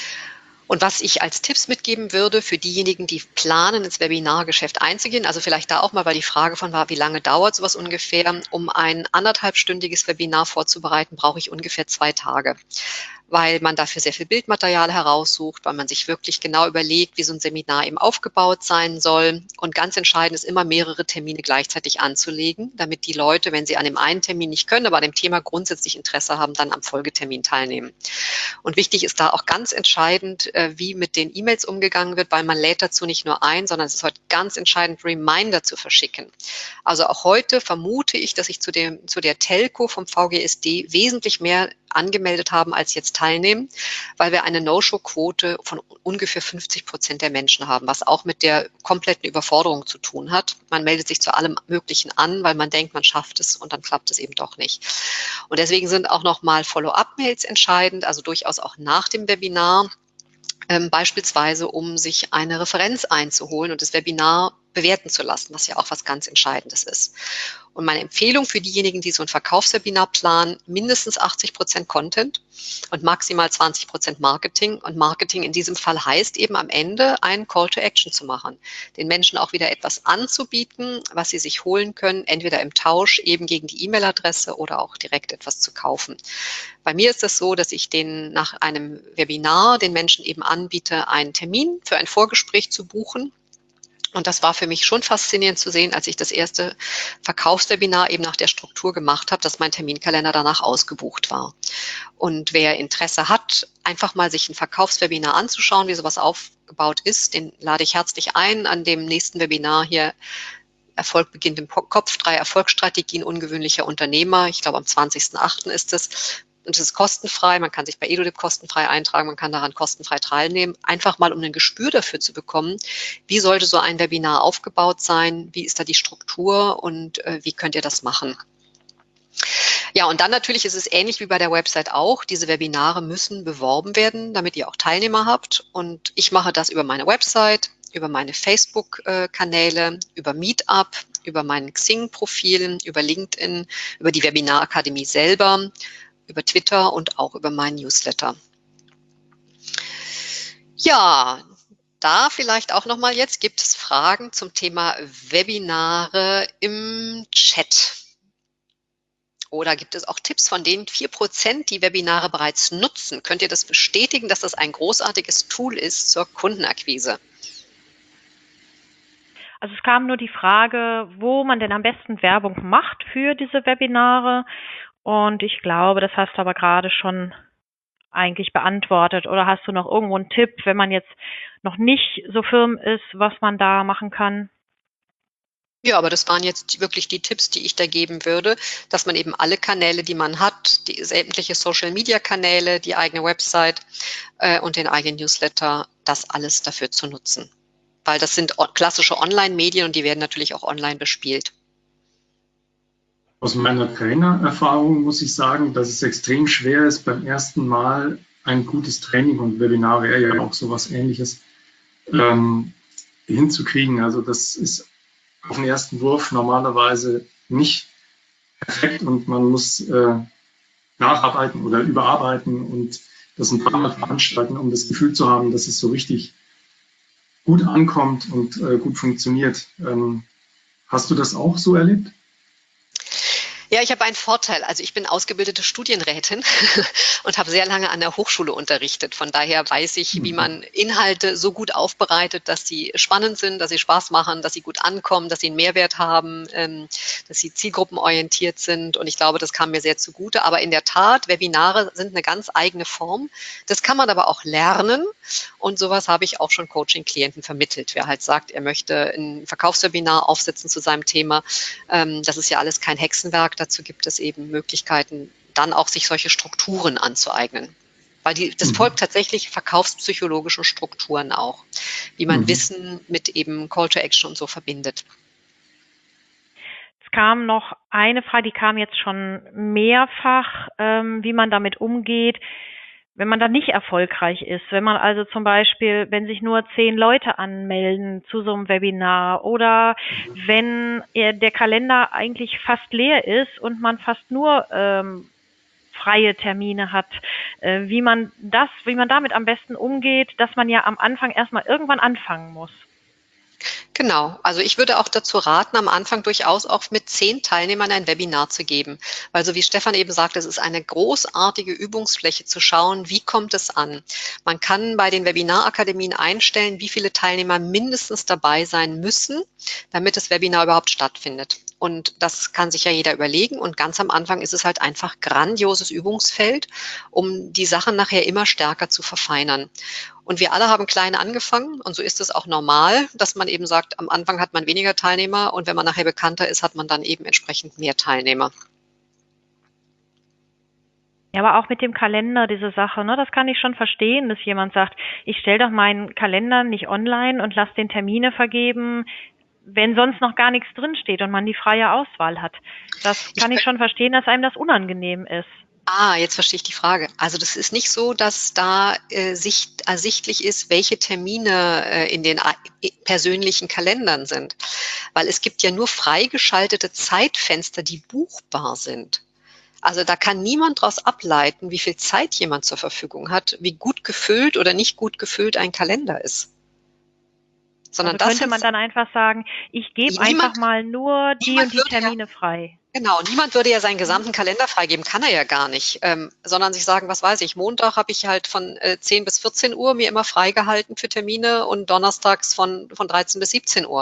Und was ich als Tipps mitgeben würde für diejenigen, die planen, ins Webinargeschäft einzugehen, also vielleicht da auch mal, weil die Frage von war, wie lange dauert sowas ungefähr, um ein anderthalbstündiges Webinar vorzubereiten, brauche ich ungefähr zwei Tage, weil man dafür sehr viel Bildmaterial heraussucht, weil man sich wirklich genau überlegt, wie so ein Seminar eben aufgebaut sein soll. Und ganz entscheidend ist immer, mehrere Termine gleichzeitig anzulegen, damit die Leute, wenn sie an dem einen Termin nicht können, aber an dem Thema grundsätzlich Interesse haben, dann am Folgetermin teilnehmen. Und wichtig ist da auch ganz entscheidend, wie mit den E-Mails umgegangen wird, weil man lädt dazu nicht nur ein, sondern es ist heute ganz entscheidend, Reminder zu verschicken. Also auch heute vermute ich, dass ich zu, dem, zu der Telco vom V G S D wesentlich mehr angemeldet haben, als jetzt teilnehmen, weil wir eine No-Show-Quote von ungefähr fünfzig Prozent der Menschen haben, was auch mit der kompletten Überforderung zu tun hat. Man meldet sich zu allem Möglichen an, weil man denkt, man schafft es und dann klappt es eben doch nicht. Und deswegen sind auch nochmal Follow-up-Mails entscheidend, also durchaus auch nach dem Webinar, ähm, beispielsweise um sich eine Referenz einzuholen und das Webinar bewerten zu lassen, was ja auch was ganz Entscheidendes ist. Und meine Empfehlung für diejenigen, die so ein Verkaufswebinar planen, mindestens achtzig Prozent Content und maximal zwanzig Prozent Marketing. Und Marketing in diesem Fall heißt eben am Ende, einen Call to Action zu machen, den Menschen auch wieder etwas anzubieten, was sie sich holen können, entweder im Tausch eben gegen die E-Mail-Adresse oder auch direkt etwas zu kaufen. Bei mir ist es so, dass ich den nach einem Webinar den Menschen eben anbiete, einen Termin für ein Vorgespräch zu buchen. Und das war für mich schon faszinierend zu sehen, als ich das erste Verkaufswebinar eben nach der Struktur gemacht habe, dass mein Terminkalender danach ausgebucht war. Und wer Interesse hat, einfach mal sich ein Verkaufswebinar anzuschauen, wie sowas aufgebaut ist, den lade ich herzlich ein an dem nächsten Webinar hier. Erfolg beginnt im Kopf, drei Erfolgsstrategien ungewöhnlicher Unternehmer. Ich glaube, am zwanzigsten achten ist es. Und es ist kostenfrei, man kann sich bei Edulib kostenfrei eintragen, man kann daran kostenfrei teilnehmen, einfach mal um ein Gespür dafür zu bekommen, wie sollte so ein Webinar aufgebaut sein, wie ist da die Struktur und äh, wie könnt ihr das machen. Ja, und dann natürlich ist es ähnlich wie bei der Website auch, diese Webinare müssen beworben werden, damit ihr auch Teilnehmer habt und ich mache das über meine Website, über meine Facebook-Kanäle, über Meetup, über mein Xing-Profil, über LinkedIn, über die Webinarakademie selber, über Twitter und auch über meinen Newsletter. Ja, da vielleicht auch nochmal jetzt, gibt es Fragen zum Thema Webinare im Chat? Oder gibt es auch Tipps von den vier Prozent, die Webinare bereits nutzen? Könnt ihr das bestätigen, dass das ein großartiges Tool ist zur Kundenakquise? Also es kam nur die Frage, wo man denn am besten Werbung macht für diese Webinare. Und ich glaube, das hast du aber gerade schon eigentlich beantwortet. Oder hast du noch irgendwo einen Tipp, wenn man jetzt noch nicht so firm ist, was man da machen kann? Ja, aber das waren jetzt wirklich die Tipps, die ich da geben würde, dass man eben alle Kanäle, die man hat, die sämtliche Social-Media-Kanäle, die eigene Website äh, und den eigenen Newsletter, das alles dafür zu nutzen. Weil das sind klassische Online-Medien und die werden natürlich auch online bespielt. Aus meiner Trainererfahrung muss ich sagen, dass es extrem schwer ist, beim ersten Mal ein gutes Training, und Webinar wäre ja auch sowas Ähnliches, ähm, hinzukriegen. Also das ist auf den ersten Wurf normalerweise nicht perfekt und man muss äh, nacharbeiten oder überarbeiten und das ein paar Mal veranstalten, um das Gefühl zu haben, dass es so richtig gut ankommt und äh, gut funktioniert. Ähm, hast du das auch so erlebt? Ja, ich habe einen Vorteil. Also ich bin ausgebildete Studienrätin und habe sehr lange an der Hochschule unterrichtet. Von daher weiß ich, wie man Inhalte so gut aufbereitet, dass sie spannend sind, dass sie Spaß machen, dass sie gut ankommen, dass sie einen Mehrwert haben, ähm, dass sie zielgruppenorientiert sind. Und ich glaube, das kam mir sehr zugute. Aber in der Tat, Webinare sind eine ganz eigene Form. Das kann man aber auch lernen. Und sowas habe ich auch schon Coaching-Klienten vermittelt. Wer halt sagt, er möchte ein Verkaufswebinar aufsetzen zu seinem Thema, ähm, das ist ja alles kein Hexenwerk. Dazu gibt es eben Möglichkeiten, dann auch sich solche Strukturen anzueignen. Weil die, das Mhm. folgt tatsächlich verkaufspsychologischen Strukturen auch, wie man Mhm. Wissen mit eben Call to Action und so verbindet. Es kam noch eine Frage, die kam jetzt schon mehrfach, ähm, wie man damit umgeht, wenn man da nicht erfolgreich ist. Wenn man also zum Beispiel, wenn sich nur zehn Leute anmelden zu so einem Webinar oder wenn äh, der Kalender eigentlich fast leer ist und man fast nur ähm, freie Termine hat, äh, wie man das, wie man damit am besten umgeht, dass man ja am Anfang erstmal irgendwann anfangen muss. Genau, also ich würde auch dazu raten, am Anfang durchaus auch mit zehn Teilnehmern ein Webinar zu geben. Weil so wie Stefan eben sagte, es ist eine großartige Übungsfläche zu schauen, wie kommt es an. Man kann bei den Webinarakademien einstellen, wie viele Teilnehmer mindestens dabei sein müssen, damit das Webinar überhaupt stattfindet. Und das kann sich ja jeder überlegen. Und ganz am Anfang ist es halt einfach grandioses Übungsfeld, um die Sachen nachher immer stärker zu verfeinern. Und wir alle haben klein angefangen und so ist es auch normal, dass man eben sagt, am Anfang hat man weniger Teilnehmer und wenn man nachher bekannter ist, hat man dann eben entsprechend mehr Teilnehmer. Ja, aber auch mit dem Kalender, diese Sache, ne, das kann ich schon verstehen, dass jemand sagt, ich stelle doch meinen Kalender nicht online und lasse den Termine vergeben, wenn sonst noch gar nichts drinsteht und man die freie Auswahl hat. Das kann ich schon verstehen, dass einem das unangenehm ist. Ah, jetzt verstehe ich die Frage. Also das ist nicht so, dass da äh, sicht, ersichtlich ist, welche Termine äh, in den äh, persönlichen Kalendern sind. Weil es gibt ja nur freigeschaltete Zeitfenster, die buchbar sind. Also da kann niemand daraus ableiten, wie viel Zeit jemand zur Verfügung hat, wie gut gefüllt oder nicht gut gefüllt ein Kalender ist. Sondern Also das könnte man sind, dann einfach sagen, ich gebe einfach niemand, mal nur die niemand und die würde ja, Termine frei. Genau, niemand würde ja seinen gesamten Kalender freigeben, kann er ja gar nicht, ähm, sondern sich sagen, was weiß ich, Montag habe ich halt von äh, zehn bis vierzehn Uhr mir immer freigehalten für Termine und donnerstags von, von dreizehn bis siebzehn Uhr.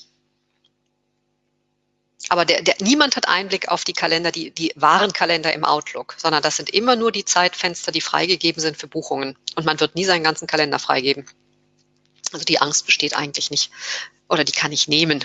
Aber der, der, niemand hat Einblick auf die Kalender, die, die wahren Kalender im Outlook, sondern das sind immer nur die Zeitfenster, die freigegeben sind für Buchungen. Und man wird nie seinen ganzen Kalender freigeben. Also die Angst besteht eigentlich nicht. Oder die kann ich nehmen.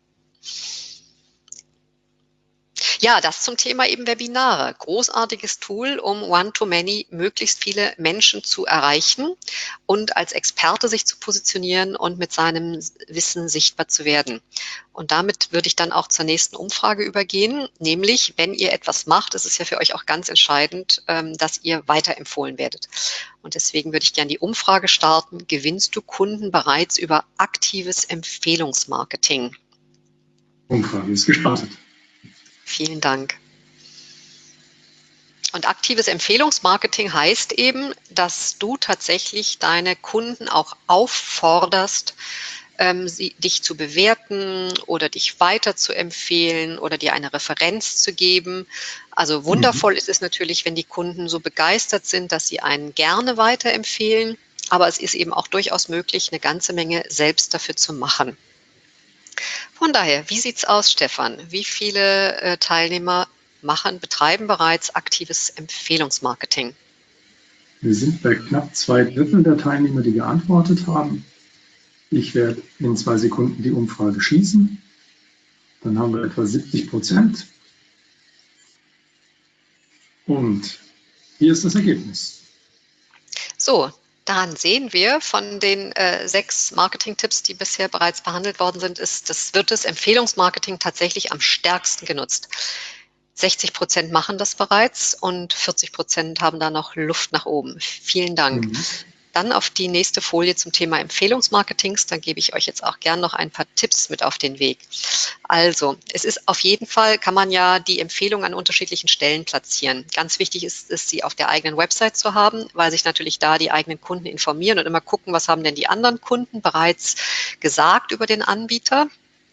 Ja, das zum Thema eben Webinare. Großartiges Tool, um One-to-Many möglichst viele Menschen zu erreichen und als Experte sich zu positionieren und mit seinem Wissen sichtbar zu werden. Und damit würde ich dann auch zur nächsten Umfrage übergehen, nämlich, wenn ihr etwas macht, ist es ja für euch auch ganz entscheidend, dass ihr weiterempfohlen werdet. Und deswegen würde ich gerne die Umfrage starten. Gewinnst du Kunden bereits über aktives Empfehlungsmarketing? Umfrage ist gestartet. Vielen Dank. Und aktives Empfehlungsmarketing heißt eben, dass du tatsächlich deine Kunden auch aufforderst, ähm, sie, dich zu bewerten oder dich weiter zu empfehlen oder dir eine Referenz zu geben. Also wundervoll mhm. ist es natürlich, wenn die Kunden so begeistert sind, dass sie einen gerne weiterempfehlen. Aber es ist eben auch durchaus möglich, eine ganze Menge selbst dafür zu machen. Von daher, wie sieht's aus, Stefan? Wie viele äh, Teilnehmer machen, betreiben bereits aktives Empfehlungsmarketing? Wir sind bei knapp zwei Drittel der Teilnehmer, die geantwortet haben. Ich werde in zwei Sekunden die Umfrage schließen. Dann haben wir etwa siebzig Prozent. Und hier ist das Ergebnis. So, daran sehen wir, von den äh, sechs Marketing-Tipps, die bisher bereits behandelt worden sind, ist, das wird das Empfehlungsmarketing tatsächlich am stärksten genutzt. sechzig Prozent machen das bereits und vierzig Prozent haben da noch Luft nach oben. Vielen Dank. Mhm. Dann auf die nächste Folie zum Thema Empfehlungsmarketings. Dann gebe ich euch jetzt auch gern noch ein paar Tipps mit auf den Weg. Also, es ist auf jeden Fall, kann man ja die Empfehlung an unterschiedlichen Stellen platzieren. Ganz wichtig ist es, sie auf der eigenen Website zu haben, weil sich natürlich da die eigenen Kunden informieren und immer gucken, was haben denn die anderen Kunden bereits gesagt über den Anbieter.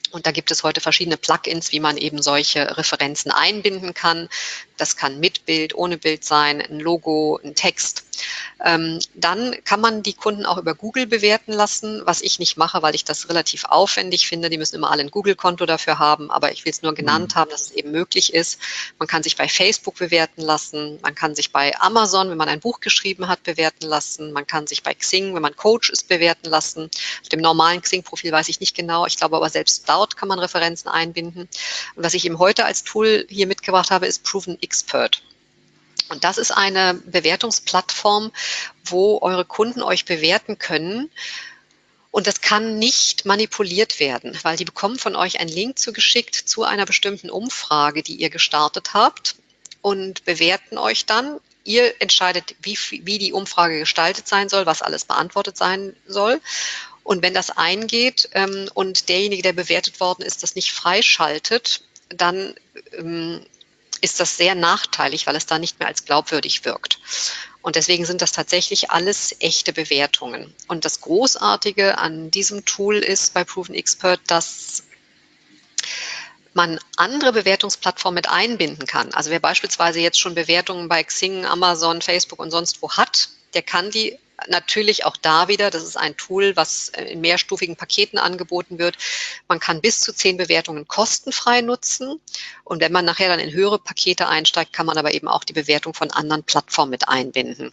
Und da gibt es heute verschiedene Plugins, wie man eben solche Referenzen einbinden kann. Das kann mit Bild, ohne Bild sein, ein Logo, ein Text. Ähm, dann kann man die Kunden auch über Google bewerten lassen, was ich nicht mache, weil ich das relativ aufwendig finde. Die müssen immer alle ein Google-Konto dafür haben, aber ich will es nur genannt haben, dass es eben möglich ist. Man kann sich bei Facebook bewerten lassen, man kann sich bei Amazon, wenn man ein Buch geschrieben hat, bewerten lassen, man kann sich bei Xing, wenn man Coach ist, bewerten lassen. Auf dem normalen Xing-Profil weiß ich nicht genau, ich glaube aber selbst dort kann man Referenzen einbinden. Und was ich eben heute als Tool hier mitgebracht habe, ist Proven Expert. Und das ist eine Bewertungsplattform, wo eure Kunden euch bewerten können. Und das kann nicht manipuliert werden, weil die bekommen von euch einen Link zugeschickt zu einer bestimmten Umfrage, die ihr gestartet habt, und bewerten euch dann. Ihr entscheidet, wie, wie die Umfrage gestaltet sein soll, was alles beantwortet sein soll. Und wenn das eingeht ähm, und derjenige, der bewertet worden ist, das nicht freischaltet, dann ähm, ist das sehr nachteilig, weil es da nicht mehr als glaubwürdig wirkt. Und deswegen sind das tatsächlich alles echte Bewertungen. Und das Großartige an diesem Tool ist bei Proven Expert, dass man andere Bewertungsplattformen mit einbinden kann. Also wer beispielsweise jetzt schon Bewertungen bei Xing, Amazon, Facebook und sonst wo hat, der kann die natürlich auch da wieder, das ist ein Tool, was in mehrstufigen Paketen angeboten wird. Man kann bis zu zehn Bewertungen kostenfrei nutzen. Und wenn man nachher dann in höhere Pakete einsteigt, kann man aber eben auch die Bewertung von anderen Plattformen mit einbinden.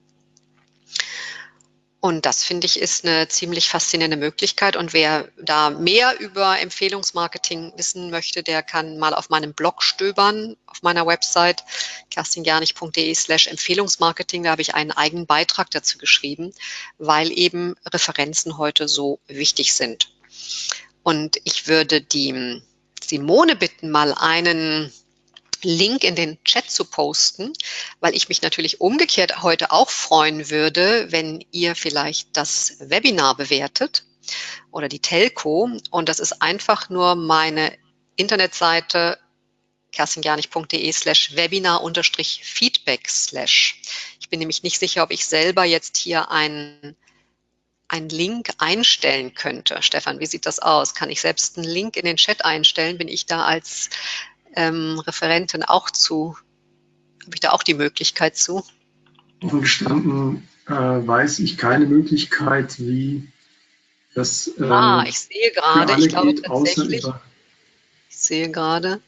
Und das, finde ich, ist eine ziemlich faszinierende Möglichkeit. Und wer da mehr über Empfehlungsmarketing wissen möchte, der kann mal auf meinem Blog stöbern, auf meiner Website kerstingernig.de slash Empfehlungsmarketing. Da habe ich einen eigenen Beitrag dazu geschrieben, weil eben Referenzen heute so wichtig sind. Und ich würde die Simone bitten, mal einen Link in den Chat zu posten, weil ich mich natürlich umgekehrt heute auch freuen würde, wenn ihr vielleicht das Webinar bewertet oder die Telco. Und das ist einfach nur meine Internetseite kerstingernig.de slash Webinar unterstrich Feedback slash. Ich bin nämlich nicht sicher, ob ich selber jetzt hier einen einen Link einstellen könnte. Stefan, wie sieht das aus? Kann ich selbst einen Link in den Chat einstellen? Bin ich da als Ähm, Referentin auch zu, habe ich da auch die Möglichkeit zu? Offen gestanden äh, weiß ich keine Möglichkeit, wie das äh, ah, ich sehe gerade, ich glaube geht, tatsächlich, ich sehe gerade,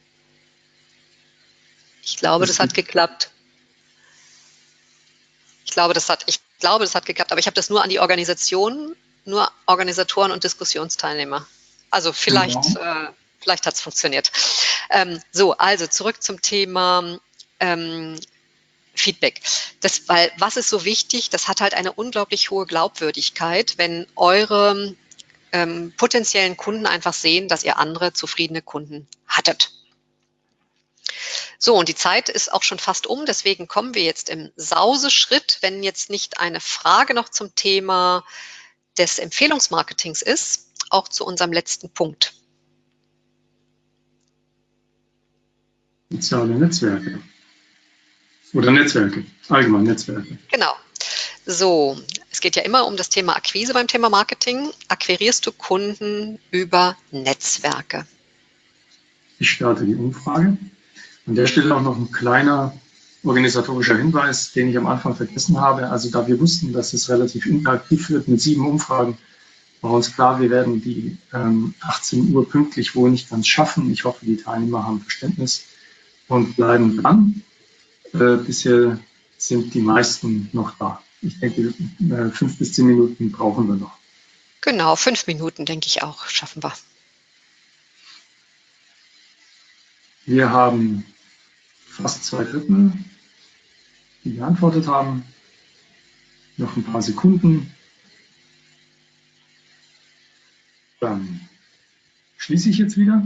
ich glaube, das, das hat geklappt. Ich glaube, das hat, ich glaube, das hat geklappt, aber ich habe das nur an die Organisation, nur Organisatoren und Diskussionsteilnehmer. Also vielleicht, genau. äh, vielleicht hat es funktioniert. Ähm, so, also zurück zum Thema ähm, Feedback. Das, weil, was ist so wichtig? Das hat halt eine unglaublich hohe Glaubwürdigkeit, wenn eure ähm, potenziellen Kunden einfach sehen, dass ihr andere zufriedene Kunden hattet. So, und die Zeit ist auch schon fast um, deswegen kommen wir jetzt im Sauseschritt, wenn jetzt nicht eine Frage noch zum Thema des Empfehlungsmarketings ist, auch zu unserem letzten Punkt. Soziale Netzwerke. Oder Netzwerke, allgemein Netzwerke. Genau. So, es geht ja immer um das Thema Akquise beim Thema Marketing. Akquirierst du Kunden über Netzwerke? Ich starte die Umfrage. An der Stelle auch noch ein kleiner organisatorischer Hinweis, den ich am Anfang vergessen habe. Also da wir wussten, dass es relativ interaktiv wird mit sieben Umfragen, war uns klar, wir werden die ähm, achtzehn Uhr pünktlich wohl nicht ganz schaffen. Ich hoffe, die Teilnehmer haben Verständnis und bleiben dran. Äh, bisher sind die meisten noch da. Ich denke, äh, fünf bis zehn Minuten brauchen wir noch. Genau, fünf Minuten, denke ich auch, schaffen wir. Wir haben fast zwei Drittel, die geantwortet haben. Noch ein paar Sekunden. Dann schließe ich jetzt wieder.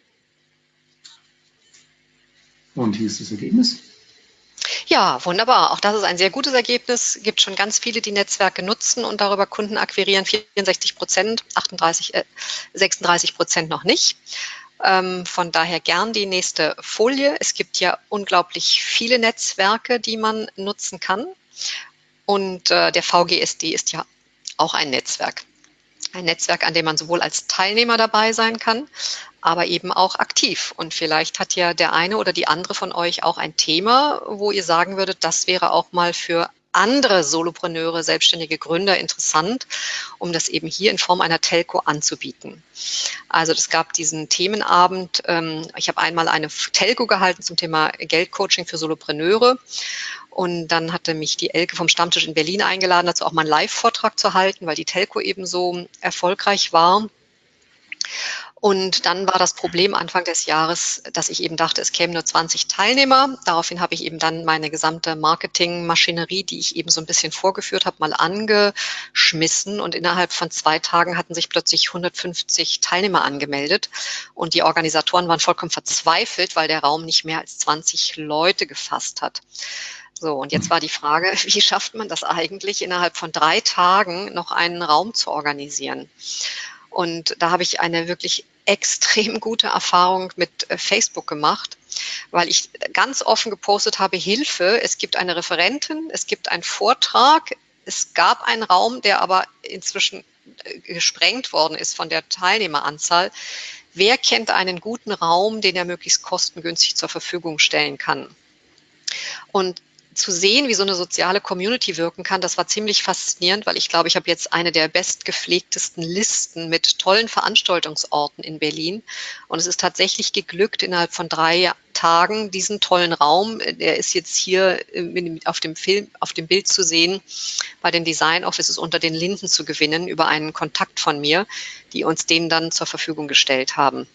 Und hier ist das Ergebnis. Ja, wunderbar. Auch das ist ein sehr gutes Ergebnis. Es gibt schon ganz viele, die Netzwerke nutzen und darüber Kunden akquirieren. vierundsechzig Prozent, achtunddreißig, äh, sechsunddreißig Prozent noch nicht. Ähm, von daher gern die nächste Folie. Es gibt ja unglaublich viele Netzwerke, die man nutzen kann. Und äh, der V G S D ist ja auch ein Netzwerk. Ein Netzwerk, an dem man sowohl als Teilnehmer dabei sein kann, aber eben auch aktiv. Und vielleicht hat ja der eine oder die andere von euch auch ein Thema, wo ihr sagen würdet, das wäre auch mal für andere Solopreneure, selbstständige Gründer interessant, um das eben hier in Form einer Telco anzubieten. Also es gab diesen Themenabend, ähm, ich habe einmal eine Telco gehalten zum Thema Geldcoaching für Solopreneure. Und dann hatte mich die Elke vom Stammtisch in Berlin eingeladen, dazu auch mal einen Live-Vortrag zu halten, weil die Telco eben so erfolgreich war. Und dann war das Problem Anfang des Jahres, dass ich eben dachte, es kämen nur zwanzig Teilnehmer. Daraufhin habe ich eben dann meine gesamte Marketingmaschinerie, die ich eben so ein bisschen vorgeführt habe, mal angeschmissen. Und innerhalb von zwei Tagen hatten sich plötzlich hundertfünfzig Teilnehmer angemeldet. Und die Organisatoren waren vollkommen verzweifelt, weil der Raum nicht mehr als zwanzig Leute gefasst hat. So, und jetzt war die Frage, wie schafft man das eigentlich, innerhalb von drei Tagen noch einen Raum zu organisieren? Und da habe ich eine wirklich extrem gute Erfahrung mit Facebook gemacht, weil ich ganz offen gepostet habe, Hilfe, es gibt eine Referentin, es gibt einen Vortrag, es gab einen Raum, der aber inzwischen gesprengt worden ist von der Teilnehmeranzahl. Wer kennt einen guten Raum, den er möglichst kostengünstig zur Verfügung stellen kann? Und zu sehen, wie so eine soziale Community wirken kann, das war ziemlich faszinierend, weil ich glaube, ich habe jetzt eine der bestgepflegtesten Listen mit tollen Veranstaltungsorten in Berlin. Und es ist tatsächlich geglückt, innerhalb von drei Tagen diesen tollen Raum, der ist jetzt hier auf dem Film, auf dem Bild zu sehen, bei den Design Offices unter den Linden zu gewinnen, über einen Kontakt von mir, die uns den dann zur Verfügung gestellt haben.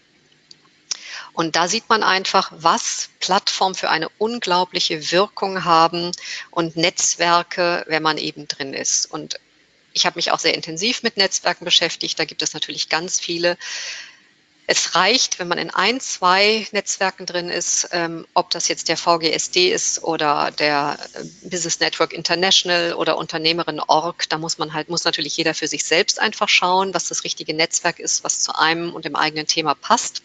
Und da sieht man einfach, was Plattformen für eine unglaubliche Wirkung haben und Netzwerke, wenn man eben drin ist. Und ich habe mich auch sehr intensiv mit Netzwerken beschäftigt. Da gibt es natürlich ganz viele. Es reicht, wenn man in ein, zwei Netzwerken drin ist, ähm, ob das jetzt der V G S D ist oder der Business Network International oder Unternehmerin Punkt org. Da muss man halt, muss natürlich jeder für sich selbst einfach schauen, was das richtige Netzwerk ist, was zu einem und dem eigenen Thema passt.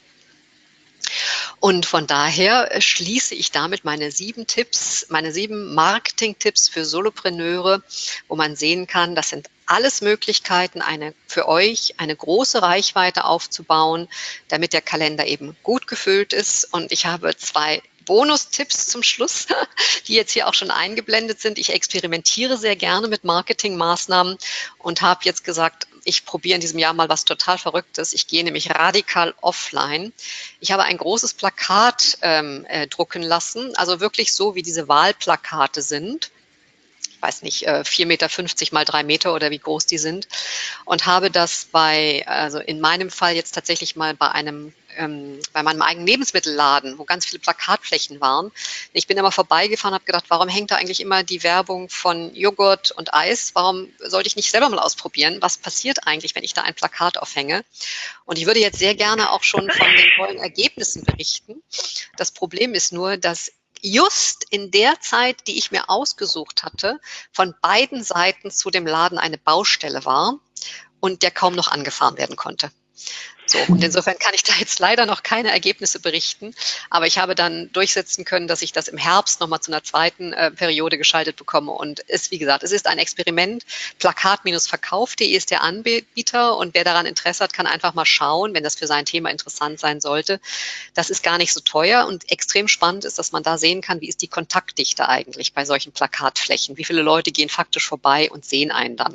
Und von daher schließe ich damit meine sieben Tipps, meine sieben Marketing-Tipps für Solopreneure, wo man sehen kann, das sind alles Möglichkeiten, eine, für euch eine große Reichweite aufzubauen, damit der Kalender eben gut gefüllt ist. Und ich habe zwei Bonustipps zum Schluss, die jetzt hier auch schon eingeblendet sind. Ich experimentiere sehr gerne mit Marketingmaßnahmen und habe jetzt gesagt, ich probiere in diesem Jahr mal was total Verrücktes. Ich gehe nämlich radikal offline. Ich habe ein großes Plakat ähm, äh, drucken lassen, also wirklich so, wie diese Wahlplakate sind. Ich weiß nicht, vier Meter fünfzig mal drei Meter oder wie groß die sind. Und habe das bei, also in meinem Fall jetzt tatsächlich mal bei einem, ähm, bei meinem eigenen Lebensmittelladen, wo ganz viele Plakatflächen waren. Ich bin immer vorbeigefahren und habe gedacht, warum hängt da eigentlich immer die Werbung von Joghurt und Eis? Warum sollte ich nicht selber mal ausprobieren? Was passiert eigentlich, wenn ich da ein Plakat aufhänge? Und ich würde jetzt sehr gerne auch schon von den tollen Ergebnissen berichten. Das Problem ist nur, dass just in der Zeit, die ich mir ausgesucht hatte, von beiden Seiten zu dem Laden eine Baustelle war und der kaum noch angefahren werden konnte. So, und insofern kann ich da jetzt leider noch keine Ergebnisse berichten, aber ich habe dann durchsetzen können, dass ich das im Herbst nochmal zu einer zweiten äh, Periode geschaltet bekomme. Und es, wie gesagt, es ist ein Experiment. Plakat Verkauf punkt de ist der Anbieter und wer daran Interesse hat, kann einfach mal schauen, wenn das für sein Thema interessant sein sollte. Das ist gar nicht so teuer und extrem spannend ist, dass man da sehen kann, wie ist die Kontaktdichte eigentlich bei solchen Plakatflächen? Wie viele Leute gehen faktisch vorbei und sehen einen dann?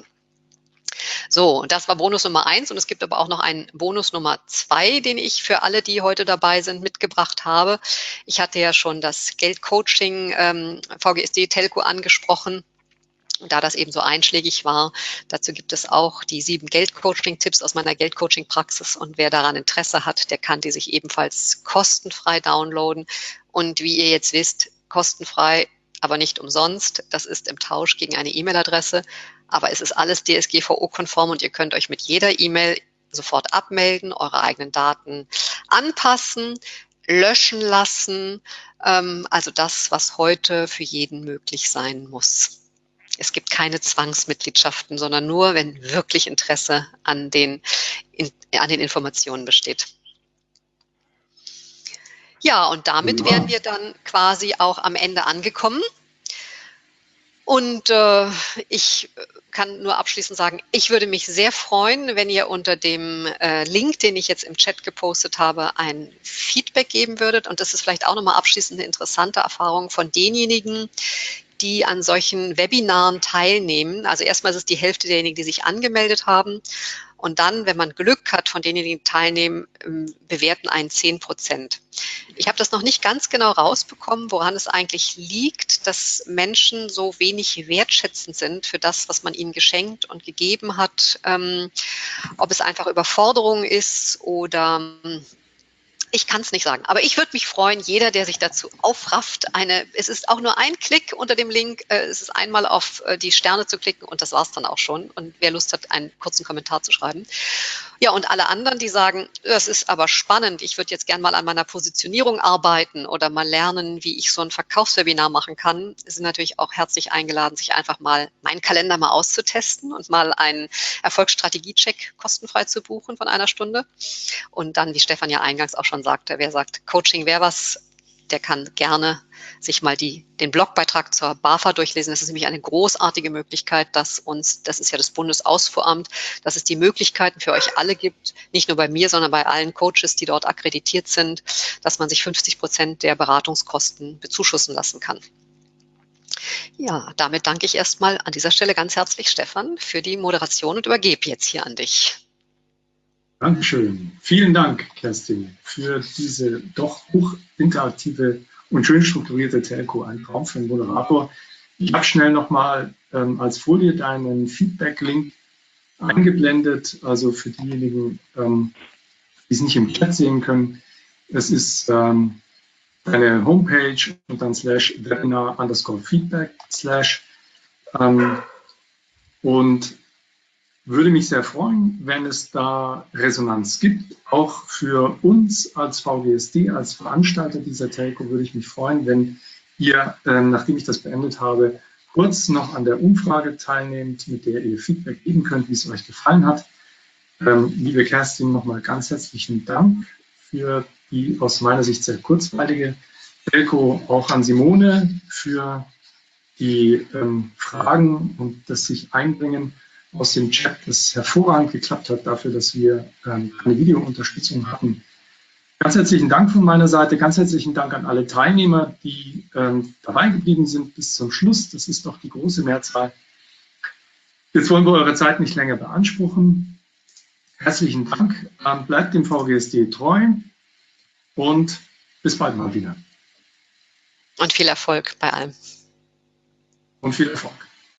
So, und das war Bonus Nummer eins und es gibt aber auch noch einen Bonus Nummer zwei, den ich für alle, die heute dabei sind, mitgebracht habe. Ich hatte ja schon das Geldcoaching ähm, V G S D Telco angesprochen. Da das eben so einschlägig war, dazu gibt es auch die sieben Geldcoaching-Tipps aus meiner Geldcoaching-Praxis und wer daran Interesse hat, der kann die sich ebenfalls kostenfrei downloaden und wie ihr jetzt wisst, kostenfrei, aber nicht umsonst. Das ist im Tausch gegen eine E-Mail-Adresse, aber es ist alles D S G V O-konform und ihr könnt euch mit jeder E-Mail sofort abmelden, eure eigenen Daten anpassen, löschen lassen, ähm, also das, was heute für jeden möglich sein muss. Es gibt keine Zwangsmitgliedschaften, sondern nur, wenn wirklich Interesse an den, in, an den Informationen besteht. Ja, und damit ja. wären wir dann quasi auch am Ende angekommen. Und äh, ich kann nur abschließend sagen, ich würde mich sehr freuen, wenn ihr unter dem äh, Link, den ich jetzt im Chat gepostet habe, ein Feedback geben würdet. Und das ist vielleicht auch nochmal abschließend eine interessante Erfahrung von denjenigen, die an solchen Webinaren teilnehmen. Also erstmal ist es die Hälfte derjenigen, die sich angemeldet haben. Und dann, wenn man Glück hat, von denjenigen, die teilnehmen, bewerten einen zehn Prozent. Ich habe das noch nicht ganz genau rausbekommen, woran es eigentlich liegt, dass Menschen so wenig wertschätzend sind für das, was man ihnen geschenkt und gegeben hat. Ähm, ob es einfach Überforderung ist oder... Ich kann es nicht sagen, aber ich würde mich freuen, jeder, der sich dazu aufrafft, eine, es ist auch nur ein Klick unter dem Link, äh, es ist einmal auf äh, die Sterne zu klicken und das war es dann auch schon. Und wer Lust hat, einen kurzen Kommentar zu schreiben. Ja, und alle anderen, die sagen, das ist aber spannend, ich würde jetzt gern mal an meiner Positionierung arbeiten oder mal lernen, wie ich so ein Verkaufswebinar machen kann, sind natürlich auch herzlich eingeladen, sich einfach mal meinen Kalender mal auszutesten und mal einen Erfolgsstrategie-Check kostenfrei zu buchen von einer Stunde. Und dann, wie Stefan ja eingangs auch schon sagte, wer sagt, Coaching wäre was, der kann gerne sich mal die, den Blogbeitrag zur BAFA durchlesen. Das ist nämlich eine großartige Möglichkeit, dass uns, das ist ja das Bundesausfuhramt, dass es die Möglichkeiten für euch alle gibt, nicht nur bei mir, sondern bei allen Coaches, die dort akkreditiert sind, dass man sich fünfzig Prozent der Beratungskosten bezuschussen lassen kann. Ja, damit danke ich erstmal an dieser Stelle ganz herzlich, Stefan, für die Moderation und übergebe jetzt hier an dich. Dankeschön. Vielen Dank, Kerstin, für diese doch hochinteraktive und schön strukturierte Telco. Ein Traum für einen Moderator. Ich habe schnell nochmal ähm, als Folie deinen Feedback-Link eingeblendet, also für diejenigen, ähm, die es nicht im Chat sehen können. Es ist ähm, eine Homepage und dann slash webinar underscore feedback slash ähm, und würde mich sehr freuen, wenn es da Resonanz gibt. Auch für uns als V G S D, als Veranstalter dieser Telco, würde ich mich freuen, wenn ihr, ähm, nachdem ich das beendet habe, kurz noch an der Umfrage teilnehmt, mit der ihr Feedback geben könnt, wie es euch gefallen hat. Ähm, liebe Kerstin, nochmal ganz herzlichen Dank für die aus meiner Sicht sehr kurzweilige Telco, auch an Simone für die ähm, Fragen und das sich einbringen aus dem Chat, das hervorragend geklappt hat, dafür, dass wir ähm, eine Videounterstützung hatten. Ganz herzlichen Dank von meiner Seite, ganz herzlichen Dank an alle Teilnehmer, die ähm, dabei geblieben sind bis zum Schluss. Das ist doch die große Mehrzahl. Jetzt wollen wir eure Zeit nicht länger beanspruchen. Herzlichen Dank, ähm, bleibt dem V G S D treu und bis bald mal wieder. Und viel Erfolg bei allem. Und viel Erfolg.